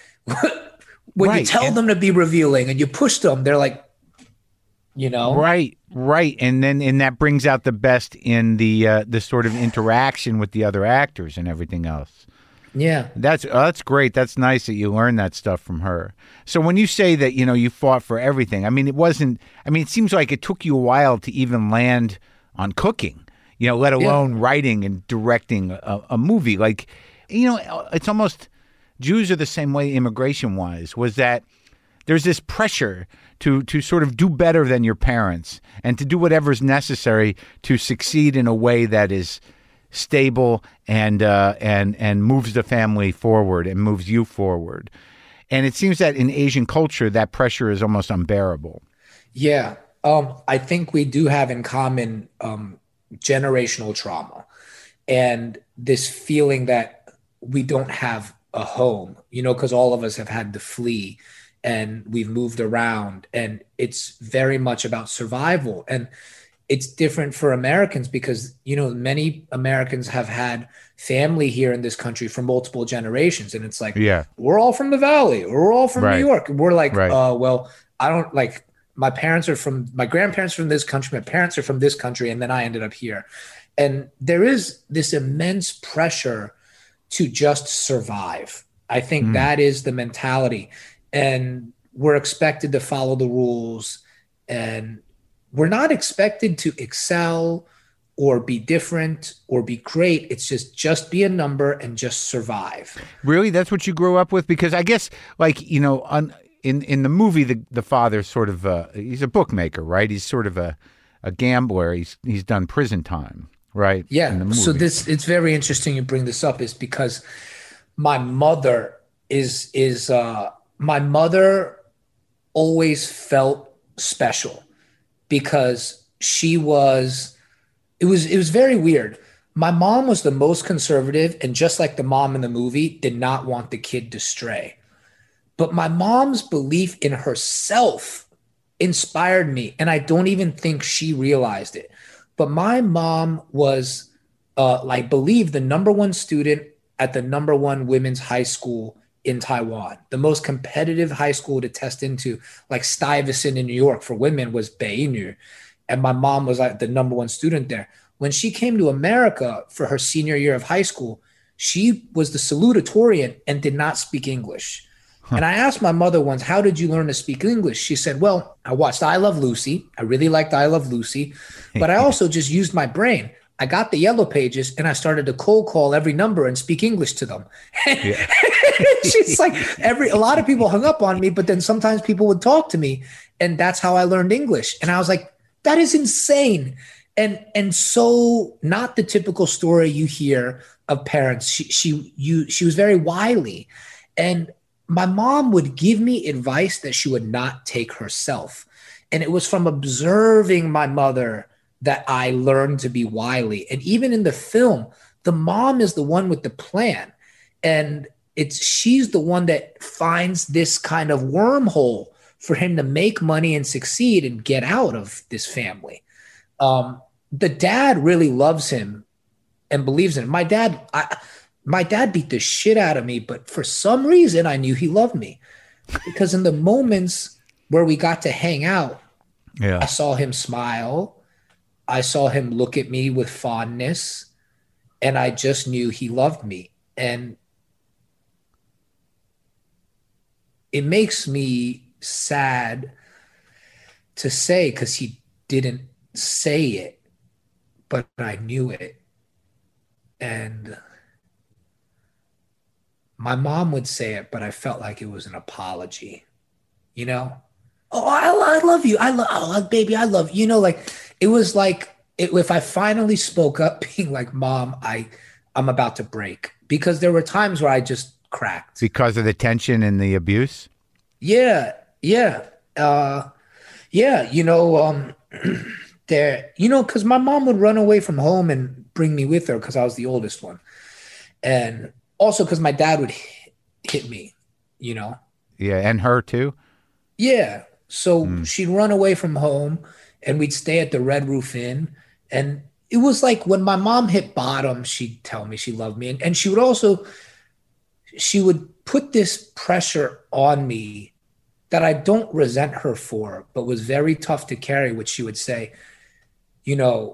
When you tell them to be revealing and you push them, they're like, you know? Right. And that brings out the best in the sort of interaction with the other actors and everything else. Yeah. That's great. That's nice that you learned that stuff from her. So when you say that, you know, you fought for everything, I mean, it seems like it took you a while to even land on cooking, you know, let alone writing and directing a movie. Like, you know, it's almost, Jews are the same way immigration-wise, was that there's this pressure to sort of do better than your parents and to do whatever's necessary to succeed in a way that is stable and moves the family forward and moves you forward. And it seems that in Asian culture, that pressure is almost unbearable. Yeah. I think we do have in common generational trauma and this feeling that we don't have a home, you know, because all of us have had to flee and we've moved around, and it's very much about survival. And it's different for Americans because, you know, many Americans have had family here in this country for multiple generations. And it's like, we're all from the Valley, or we're all from New York. And we're like, well, I don't like, my grandparents are from this country, my parents are from this country, and then I ended up here. And there is this immense pressure to just survive. I think that is the mentality. And we're expected to follow the rules, and we're not expected to excel or be different or be great. It's just be a number and just survive. Really? That's what you grew up with? Because I guess, like, you know, in the movie, the father's sort of he's a bookmaker, right? He's sort of a gambler. He's done prison time, right? Yeah. So it's very interesting you bring this up, is because my mother is my mother always felt special because it was very weird. My mom was the most conservative, and just like the mom in the movie, did not want the kid to stray. But my mom's belief in herself inspired me, and I don't even think she realized it. But my mom was believe the number one student at the number one women's high school in Taiwan. The most competitive high school to test into, like Stuyvesant in New York for women, was Beinu. And my mom was like the number one student there. When she came to America for her senior year of high school, she was the salutatorian and did not speak English. And I asked my mother once, how did you learn to speak English? She said, well, I watched I Love Lucy. I really liked I Love Lucy, but I also just used my brain. I got the yellow pages and I started to cold call every number and speak English to them. Yeah. She's like, a lot of people hung up on me, but then sometimes people would talk to me, and that's how I learned English. And I was like, that is insane. And so not the typical story you hear of parents. She was very wily, and my mom would give me advice that she would not take herself. And it was from observing my mother that I learned to be wily. And even in the film, the mom is the one with the plan. And she's the one that finds this kind of wormhole for him to make money and succeed and get out of this family. The dad really loves him and believes in him. My dad beat the shit out of me, but for some reason I knew he loved me, because in the moments where we got to hang out, I saw him smile. I saw him look at me with fondness, and I just knew he loved me. And it makes me sad to say, because he didn't say it, but I knew it. And my mom would say it, but I felt like it was an apology, you know? Oh, I love you. Baby, I love you. You know, like, it was like, if I finally spoke up, being like, Mom, I'm about to break. Because there were times where I just cracked. Because of the tension and the abuse? Yeah. Because my mom would run away from home and bring me with her because I was the oldest one. And also because my dad would hit me, you know? Yeah, and her too? Yeah. So she'd run away from home and we'd stay at the Red Roof Inn. And it was like when my mom hit bottom, she'd tell me she loved me. And she would put this pressure on me that I don't resent her for, but was very tough to carry, which she would say, you know,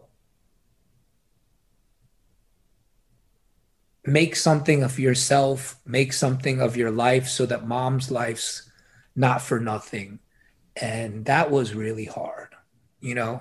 make something of yourself, make something of your life so that Mom's life's not for nothing. And that was really hard, you know?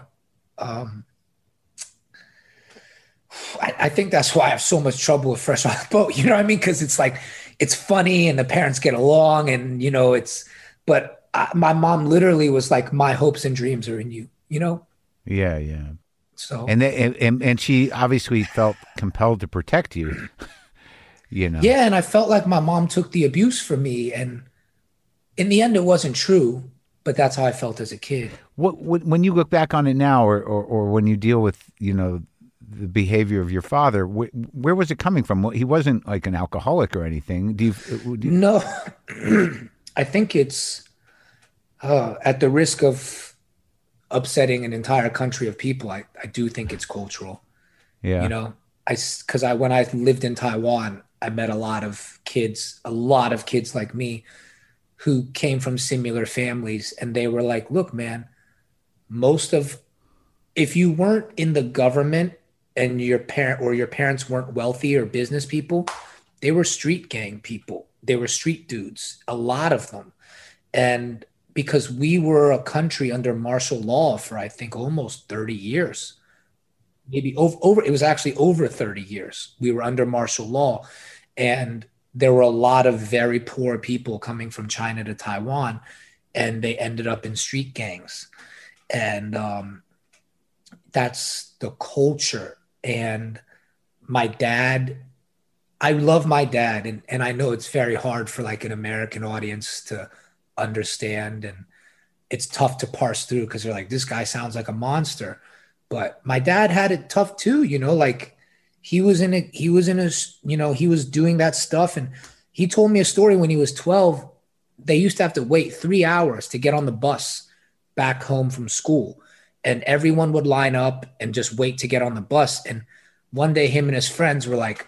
I think that's why I have so much trouble with Fresh Off the Boat, you know what I mean? Because it's like, it's funny and the parents get along and, you know, my mom literally was like, my hopes and dreams are in you, you know? Yeah, yeah. So and she obviously felt compelled to protect you, you know? Yeah, and I felt like my mom took the abuse from me, and in the end, it wasn't true, but that's how I felt as a kid. When you look back on it now, or when you deal with, you know, the behavior of your father, where was it coming from? He wasn't like an alcoholic or anything. No, I think it's at the risk of upsetting an entire country of people. I do think it's cultural. Yeah, you know, when I lived in Taiwan, I met a lot of kids like me who came from similar families, and they were like, look, man, if you weren't in the government and your parents weren't wealthy or business people, they were street gang people. They were street dudes, a lot of them. And because we were a country under martial law for, I think, almost 30 years, maybe it was actually over 30 years. We were under martial law, and there were a lot of very poor people coming from China to Taiwan, and they ended up in street gangs. And that's the culture. And my dad, I love my dad, and I know it's very hard for like an American audience to understand, and it's tough to parse through because they're like, this guy sounds like a monster. But my dad had it tough too, like he was in it, he was in a, he was doing that stuff. And he told me a story when he was 12. They used to have to wait 3 hours to get on the bus back home from school. And everyone would line up and just wait to get on the bus. And one day him and his friends were like,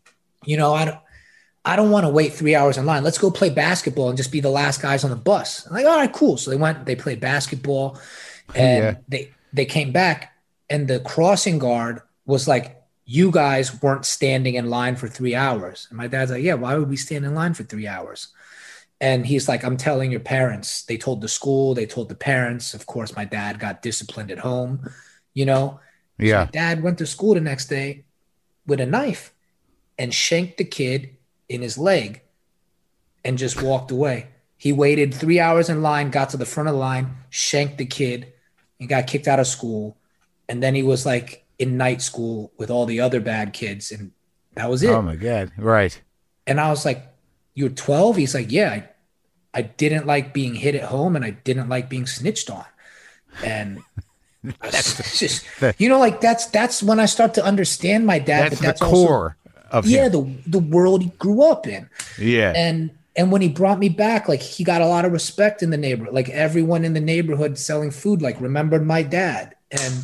I don't want to wait 3 hours in line. Let's go play basketball and just be the last guys on the bus. I'm like, all right, cool. So they played basketball, and they came back, and the crossing guard was like, you guys weren't standing in line for 3 hours. And my dad's like, yeah, why would we stand in line for 3 hours? And he's like, I'm telling your parents. They told the school, they told the parents. Of course, my dad got disciplined at home, So my dad went to school the next day with a knife and shanked the kid in his leg and just walked away. He waited 3 hours in line, got to the front of the line, shanked the kid, and got kicked out of school. And then he was like in night school with all the other bad kids, and that was it. Oh my God. Right. And I was like, you're 12? He's like, yeah, I didn't like being hit at home, and I didn't like being snitched on. And that's just, like that's when I start to understand my dad. That's the core of him. the world he grew up in. Yeah. And when he brought me back, like he got a lot of respect in the neighborhood. Like everyone in the neighborhood selling food, like remembered my dad. And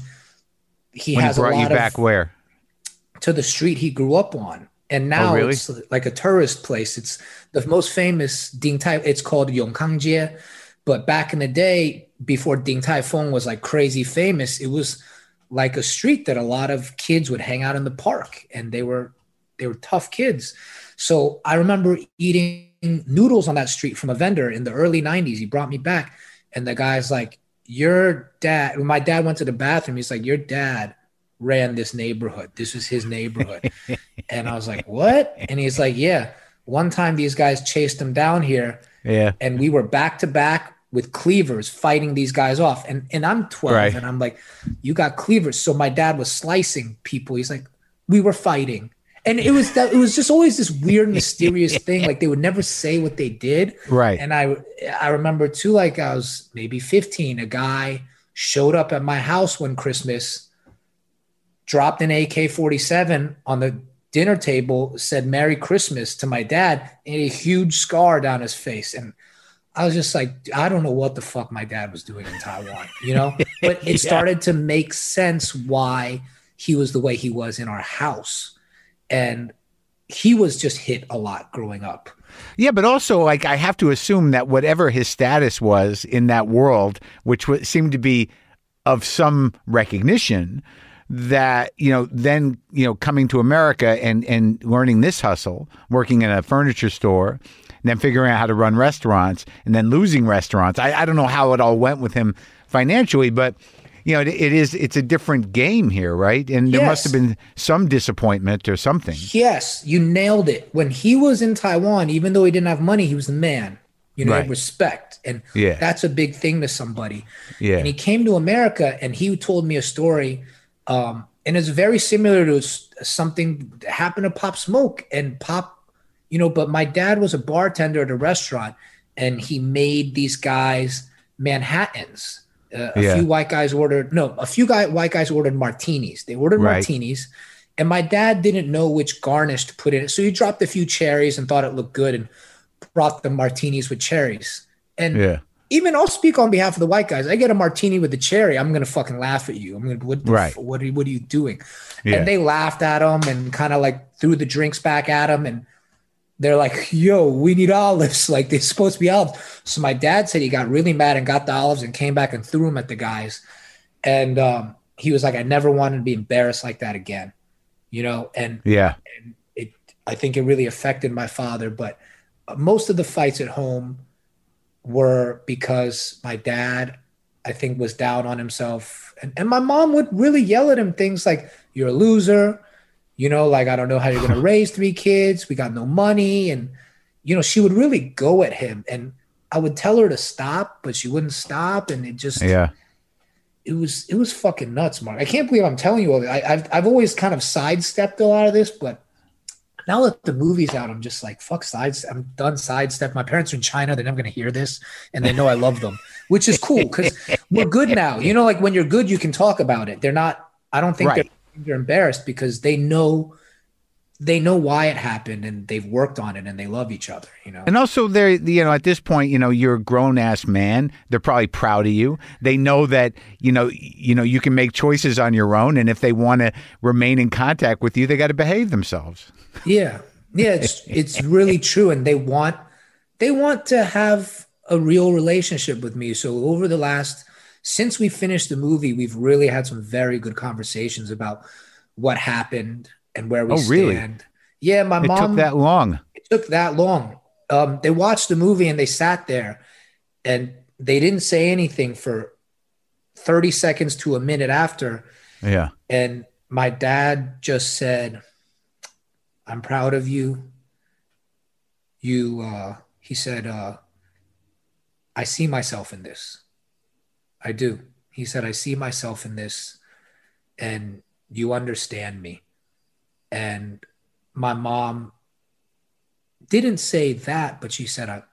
he when has he brought a lot you back where? To the street he grew up on. And now it's like a tourist place. It's the most famous Din Tai. It's called Yongkangjie. But back in the day, before Din Tai Fung was like crazy famous, it was like a street that a lot of kids would hang out in the park, and they were tough kids. So I remember eating noodles on that street from a vendor in the early 90s. He brought me back, and the guy's like, your dad, when my dad went to the bathroom, he's like, your dad ran this neighborhood. This was his neighborhood. And I was like, what? And he's like, yeah, one time these guys chased him down here. Yeah. And we were back to back with cleavers fighting these guys off. And I'm 12 right. And I'm like, you got cleavers. So my dad was slicing people. He's like, we were fighting. And it was just always this weird, mysterious thing. Like they would never say what they did. Right. And I remember too, like I was maybe 15, a guy showed up at my house one Christmas, dropped an AK-47 on the dinner table, said Merry Christmas to my dad, and a huge scar down his face. And I was just like, I don't know what the fuck my dad was doing in Taiwan, but it started to make sense why he was the way he was in our house. And he was just hit a lot growing up. Yeah, but also, like, I have to assume that whatever his status was in that world, which seemed to be of some recognition, that, then, coming to America and learning this hustle, working in a furniture store, and then figuring out how to run restaurants, and then losing restaurants. I don't know how it all went with him financially, but it's a different game here, right? And there must have been some disappointment or something. Yes, you nailed it. When he was in Taiwan, even though he didn't have money, he was the man. Right. Respect. And that's a big thing to somebody. Yeah. And he came to America, and he told me a story, and it's very similar to something that happened to Pop Smoke. And Pop, but my dad was a bartender at a restaurant, and he made these guys Manhattans. A few white guys ordered martinis. They ordered martinis, and my dad didn't know which garnish to put in it. So he dropped a few cherries and thought it looked good and brought the martinis with cherries. And even I'll speak on behalf of the white guys. I get a martini with the cherry, I'm going to fucking laugh at you. I'm going to, what are you doing? Yeah. And they laughed at him and kind of like threw the drinks back at him. And they're like, yo, we need olives. Like they're supposed to be olives. So my dad said he got really mad and got the olives and came back and threw them at the guys. And he was like, I never wanted to be embarrassed like that again, And I think it really affected my father. But most of the fights at home were because my dad, I think, was down on himself. And my mom would really yell at him things like, you're a loser. Like, I don't know how you're going to raise 3 kids. We got no money. And, she would really go at him. And I would tell her to stop, but she wouldn't stop. And it just, it was fucking nuts, Mark. I can't believe I'm telling you all that. I've always kind of sidestepped a lot of this, but Now that the movie's out, I'm just like, fuck sides. I'm done sidestep. My parents are in China. They're never going to hear this. And they know I love them, which is cool because we're good now. You know, like when you're good, you can talk about it. They're not, I don't think they're embarrassed because they know why it happened and they've worked on it and they love each other, you know? And also they're, you know, at this point, you know, you're a grown ass man. They're probably proud of you. They know that, you know, you can make choices on your own. And if they want to remain in contact with you, they got to behave themselves. Yeah. Yeah. It's really true. And they want to have a real relationship with me. So since we finished the movie, we've really had some very good conversations about what happened and where we stand. Really? Yeah, my mom. It took that long. It took that long. They watched the movie and they sat there and they didn't say anything for 30 seconds to a minute after. Yeah. And my dad just said, "I'm proud of you. He said, I see myself in this. I do." He said, "I see myself in this and you understand me." And my mom didn't say that, but she said,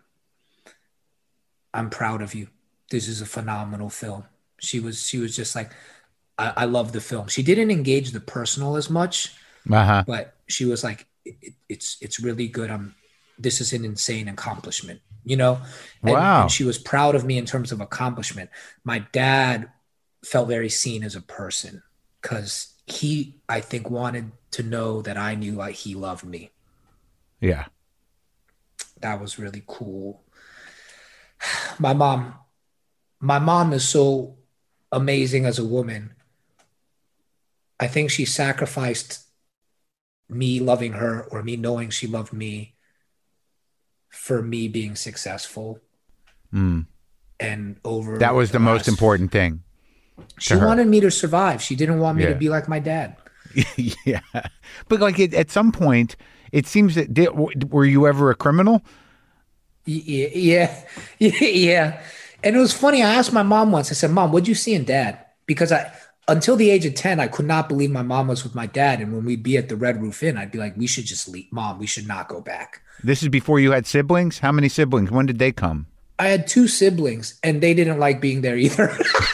I'm proud of you. This is a phenomenal film. She was just like, I love the film. She didn't engage the personal as much, but she was like, it's really good. This is an insane accomplishment, you know? Wow. And she was proud of me in terms of accomplishment. My dad felt very seen as a person because he, I think, wanted to know that I knew like he loved me. Yeah. That was really cool. My mom is so amazing as a woman. I think she sacrificed me loving her or me knowing she loved me for me being successful. And that was the most important thing. She wanted me to survive. She didn't want me to be like my dad. Yeah. But like at some point, it seems that, were you ever a criminal? Yeah. And it was funny. I asked my mom once, I said, "Mom, what'd you see in Dad?" Because until the age of 10, I could not believe my mom was with my dad. And when we'd be at the Red Roof Inn, I'd be like, "We should just leave. Mom, we should not go back." This is before you had siblings? How many siblings? When did they come? I had 2 siblings and they didn't like being there either.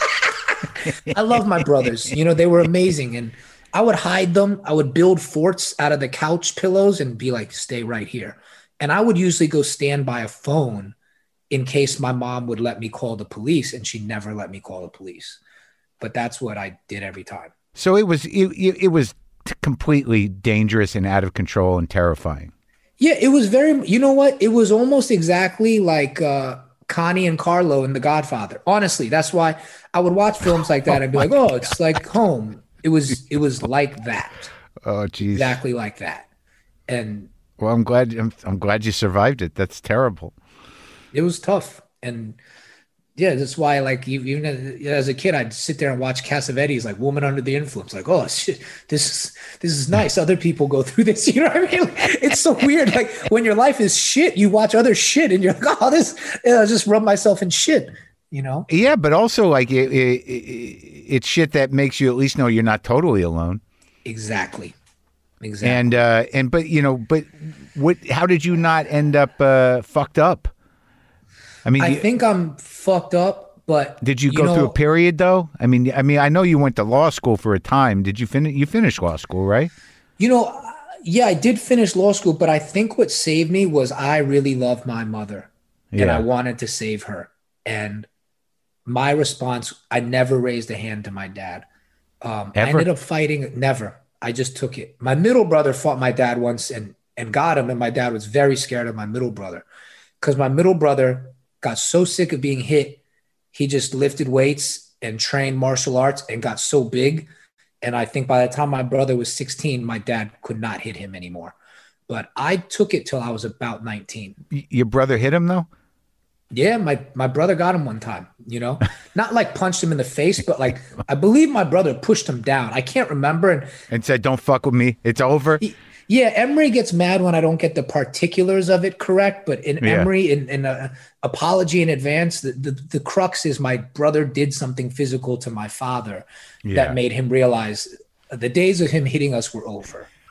I love my brothers. You know, they were amazing. And I would hide them. I would build forts out of the couch pillows and be like, "Stay right here." And I would usually go stand by a phone in case my mom would let me call the police, and she never let me call the police. But that's what I did every time. So it was completely dangerous and out of control and terrifying. Yeah, it was very, you know what? It was almost exactly like Connie and Carlo in The Godfather. Honestly, that's why I would watch films like that and be like, "Oh, it's like home." It was like that. Oh, geez. Exactly like that. And well, I'm glad you survived it. That's terrible. It was tough. And yeah, that's why, like, even as a kid, I'd sit there and watch Cassavetes, like Woman Under the Influence, like, "Oh shit, this is nice. Other people go through this." You know what I mean? It's so weird. Like when your life is shit, you watch other shit and you're like, "Oh, this," I just rub myself in shit, you know? Yeah, but also like it's shit that makes you at least know you're not totally alone. Exactly. But how did you not end up fucked up? I mean, I think I'm fucked up, but did you go through a period though? I mean, I know you went to law school for a time. Did you finish? You finished law school, right? You know, yeah, I did finish law school, but I think what saved me was I really loved my mother, and I wanted to save her. And my response, I never raised a hand to my dad. I ended up fighting. Never. I just took it. My middle brother fought my dad once and got him, and my dad was very scared of my middle brother because my middle brother got so sick of being hit, he just lifted weights and trained martial arts and got so big. And I think by the time my brother was 16, my dad could not hit him anymore. But I took it till I was about 19. Your brother hit him though? Yeah, my brother got him one time, you know, not like punched him in the face, but like, I believe my brother pushed him down. I can't remember. And said, "Don't fuck with me. It's over." Yeah, Emery gets mad when I don't get the particulars of it correct. But Emery, in apology in advance, the crux is my brother did something physical to my father that made him realize the days of him hitting us were over.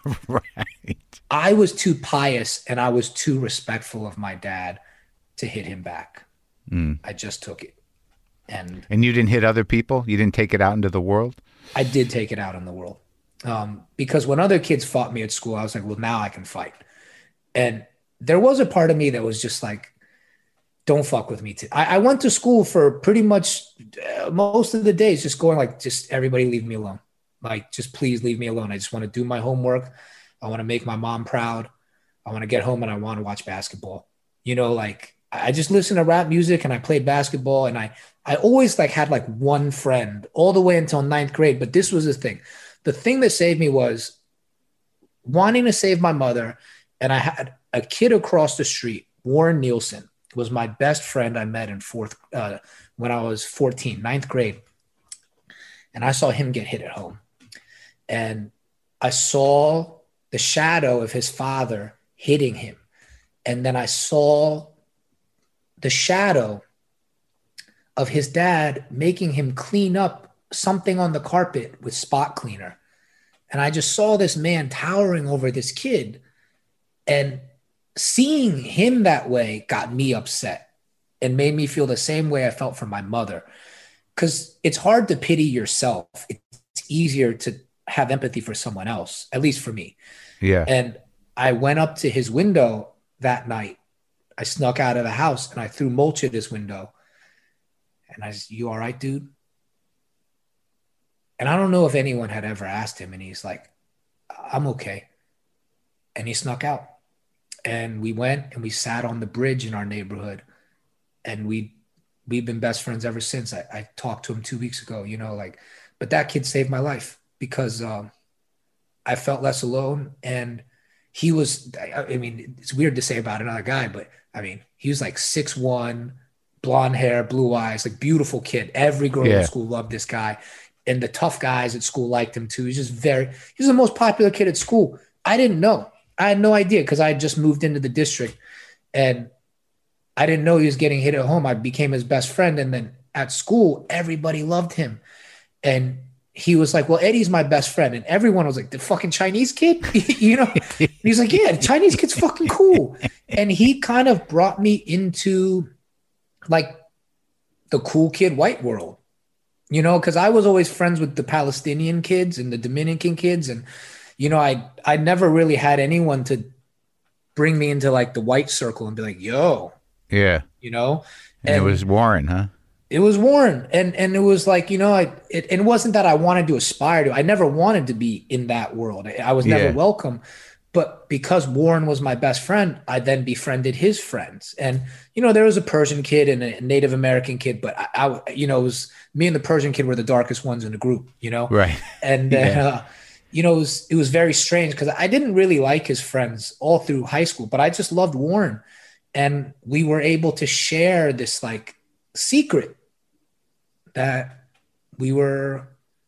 Right. I was too pious and I was too respectful of my dad to hit him back. I just took it. And you didn't hit other people? You didn't take it out into the world? I did take it out in the world. Because when other kids fought me at school, I was like, well, now I can fight. And there was a part of me that was just like, don't fuck with me. I went to school for pretty much most of the days, just going like, just everybody leave me alone. Like, just please leave me alone. I just want to do my homework. I want to make my mom proud. I want to get home and I want to watch basketball. You know, like I just listened to rap music and I played basketball, and I always like had like one friend all the way until 9th grade. But this was the thing. The thing that saved me was wanting to save my mother. And I had a kid across the street, Warren Nielsen, was my best friend I met in when I was 14, 9th grade. And I saw him get hit at home. And I saw the shadow of his father hitting him. And then I saw the shadow of his dad making him clean up something on the carpet with spot cleaner. And I just saw this man towering over this kid. And seeing him that way got me upset and made me feel the same way I felt for my mother. Because it's hard to pity yourself. It's easier to have empathy for someone else, at least for me. Yeah. And I went up to his window that night. I snuck out of the house and I threw mulch at his window. And I said, you all right, dude? And I don't know if anyone had ever asked him. And he's like, I'm okay. And he snuck out. And we went and we sat on the bridge in our neighborhood. And we've been best friends ever since. I talked to him 2 weeks ago, you know, like, but that kid saved my life because I felt less alone. And he was, I mean, it's weird to say about another guy, but I mean, he was like 6'1", blonde hair, blue eyes, like beautiful kid. Every girl in school loved this guy. And the tough guys at school liked him too. He was the most popular kid at school. I didn't know. I had no idea because I had just moved into the district and I didn't know he was getting hit at home. I became his best friend. And then at school, everybody loved him. And he was like, well, Eddie's my best friend. And everyone was like, the fucking Chinese kid, you know? And he's like, yeah, the Chinese kid's fucking cool. And he kind of brought me into like the cool kid white world, you know, because I was always friends with the Palestinian kids and the Dominican kids. And, you know, I never really had anyone to bring me into like the white circle and be like, yo. Yeah. You know? And it was Warren, huh? It was Warren. And it was like, you know, it wasn't that I wanted to aspire to. I never wanted to be in that world. I was never welcome. But because Warren was my best friend, I then befriended his friends. And, you know, there was a Persian kid and a Native American kid, but I you know, it was me and the Persian kid were the darkest ones in the group, you know? Right. And you know, it was very strange because I didn't really like his friends all through high school, but I just loved Warren. And we were able to share this like secret that we were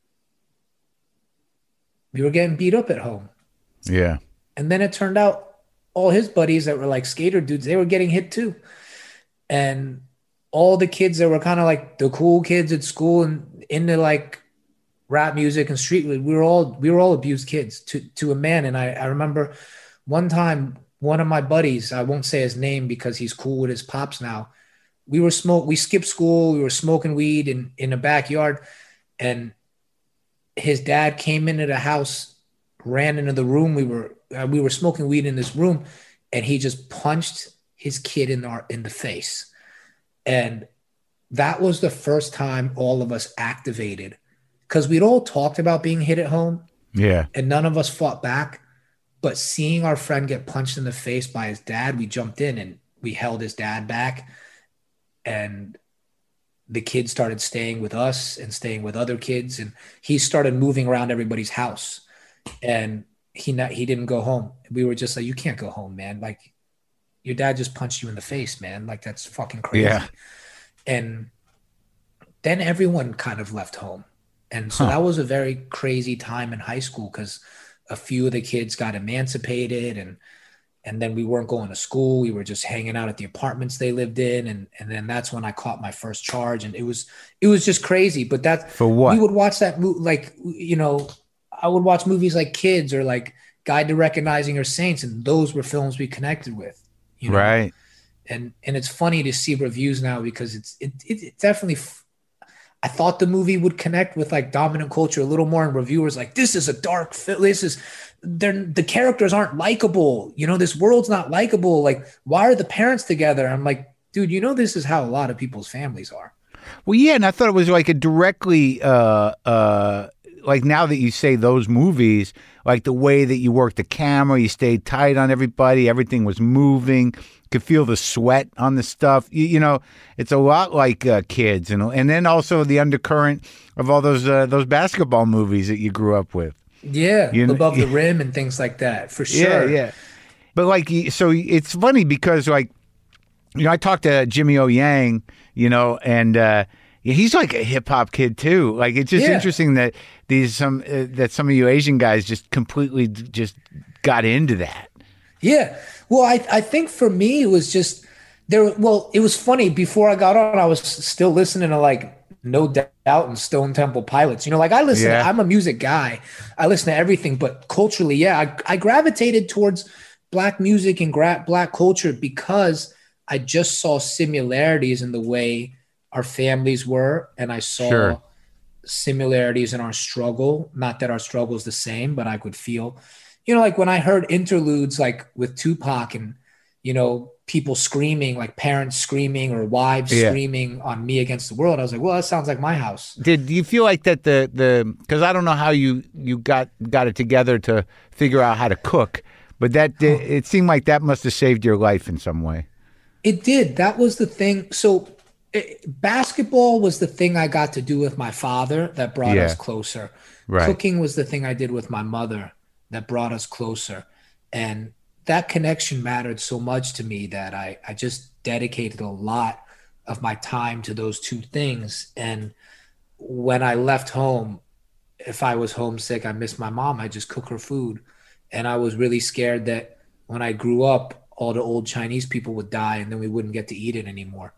getting beat up at home. Yeah. And then it turned out all his buddies that were like skater dudes, they were getting hit too. And all the kids that were kind of like the cool kids at school and into like rap music and street, we were all abused kids to a man. And I remember one time, one of my buddies, I won't say his name because he's cool with his pops now. We skipped school. We were smoking weed in the backyard, and his dad came into the house, ran into the room. We were smoking weed in this room, and he just punched his kid in the face. And that was the first time all of us activated because we'd all talked about being hit at home. Yeah. And none of us fought back. But seeing our friend get punched in the face by his dad, we jumped in and we held his dad back. And the kid started staying with us and staying with other kids. And he started moving around everybody's house. And he didn't go home. We were just like, you can't go home, man. Like, your dad just punched you in the face, man. Like, that's fucking crazy. Yeah. And then everyone kind of left home. And so that was a very crazy time in high school because a few of the kids got emancipated and then we weren't going to school. We were just hanging out at the apartments they lived in. And then that's when I caught my first charge. And it was just crazy. But that for what? We would watch that movie, like, you know, I would watch movies like Kids or like Guide to Recognizing Your Saints, and those were films we connected with. You know? Right. And it's funny to see reviews now because it definitely. I thought the movie would connect with like dominant culture a little more, and reviewers like, this is a dark film. The characters aren't likable. You know, this world's not likable. Like, why are the parents together? I'm like, dude, you know, this is how a lot of people's families are. Well, yeah, and I thought it was like a directly, like now that you say those movies, like the way that you worked the camera, you stayed tight on everybody, everything was moving, could feel the sweat on the stuff. You know, it's a lot like Kids, and then also the undercurrent of all those basketball movies that you grew up with. Yeah, Above the Rim and things like that, for sure. Yeah. But like, so it's funny because like, you know, I talked to Jimmy O Yang, you know, and he's like a hip hop kid too. Like, it's just interesting that some of you Asian guys just completely just got into that. Yeah. Well, I think for me, it was just it was funny. Before I got on, I was still listening to like No Doubt and Stone Temple Pilots. You know, like I listen, I'm a music guy. I listen to everything, but culturally, I gravitated towards Black music and Black culture because I just saw similarities in the way our families were. And I saw similarities in our struggle. Not that our struggle is the same, but I could feel, you know, like when I heard interludes, like with Tupac and, you know, people screaming, like parents screaming or wives screaming on Me Against the World, I was like, well, that sounds like my house. Did you feel like that because I don't know how you got it together to figure out how to cook, but it seemed like that must have saved your life in some way. It did. That was the thing. So basketball was the thing I got to do with my father that brought us closer. Right. Cooking was the thing I did with my mother that brought us closer. And that connection mattered so much to me that I just dedicated a lot of my time to those two things. And when I left home, if I was homesick, I missed my mom, I just cook her food. And I was really scared that when I grew up, all the old Chinese people would die and then we wouldn't get to eat it anymore.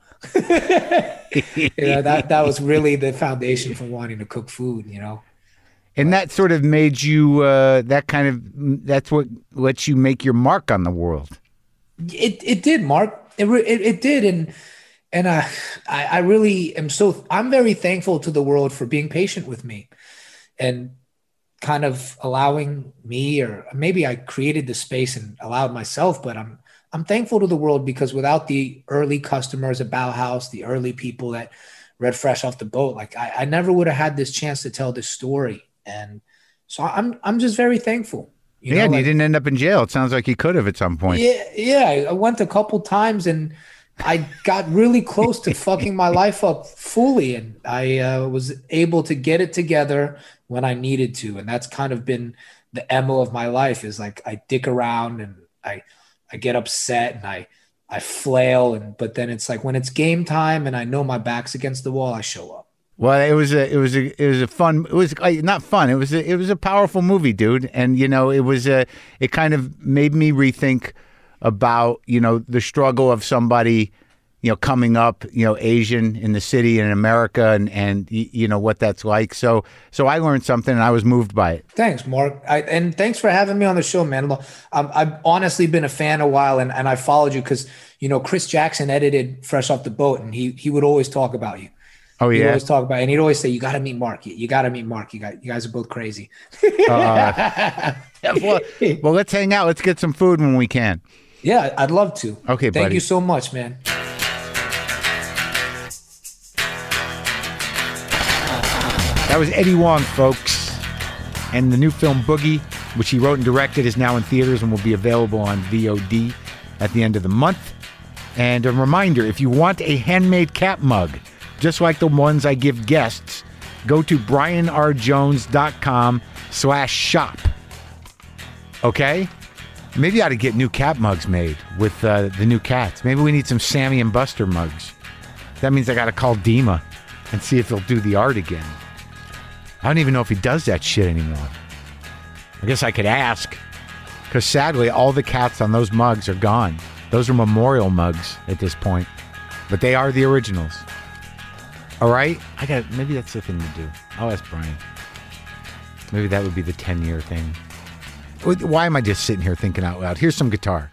You know, that was really the foundation for wanting to cook food, you know. And that sort of made you, that's what lets you make your mark on the world. It did, Mark. It did. And I really am I'm very thankful to the world for being patient with me and kind of allowing me, or maybe I created the space and allowed myself, but I'm thankful to the world because without the early customers at Bauhaus, the early people that read Fresh Off the Boat, like I never would have had this chance to tell this story. And so I'm just very thankful. You know, and you didn't end up in jail. It sounds like you could have at some point. Yeah. I went a couple times and I got really close to fucking my life up fully. And I was able to get it together when I needed to. And that's kind of been the MO of my life, is like I dick around and I get upset and I flail. But then it's like when it's game time and I know my back's against the wall, I show up. Well, it was not fun. It was a powerful movie, dude. And, you know, it kind of made me rethink about, you know, the struggle of somebody, you know, coming up, you know, Asian in the city in America and you know, what that's like. So I learned something and I was moved by it. Thanks, Mark. And thanks for having me on the show, man. I've honestly been a fan a while and I followed you because, you know, Chris Jackson edited Fresh Off the Boat and he would always talk about you. Oh, yeah. He'd always talk about it, and he'd always say, you got to meet Mark. You got to meet Mark. You guys are both crazy. Well, let's hang out. Let's get some food when we can. Yeah, I'd love to. Okay, buddy. Thank you so much, man. That was Eddie Huang, folks. And the new film Boogie, which he wrote and directed, is now in theaters and will be available on VOD at the end of the month. And a reminder, if you want a handmade cat mug, just like the ones I give guests, go to brianrjones.com/shop. Okay? Maybe I ought to get new cat mugs made with the new cats. Maybe we need some Sammy and Buster mugs. That means I got to call Dima and see if he'll do the art again. I don't even know if he does that shit anymore. I guess I could ask, because sadly, all the cats on those mugs are gone. Those are memorial mugs at this point, but they are the originals. All right? Maybe that's the thing to do. I'll ask Brian. Maybe that would be the 10-year thing. Why am I just sitting here thinking out loud? Here's some guitar.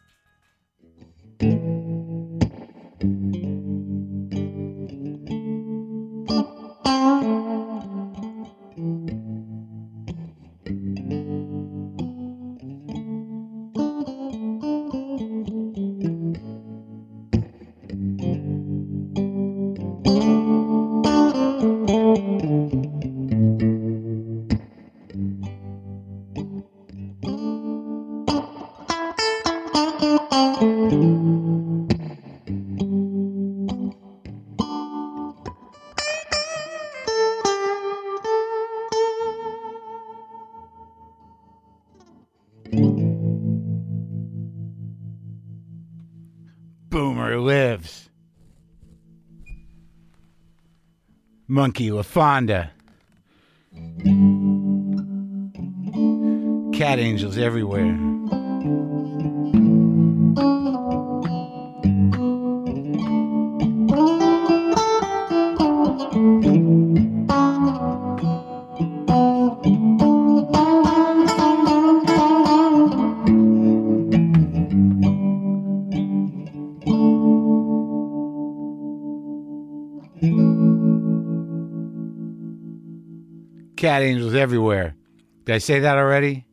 Boomer lives. Monkey LaFonda. Cat angels everywhere. Cat angels everywhere. Did I say that already?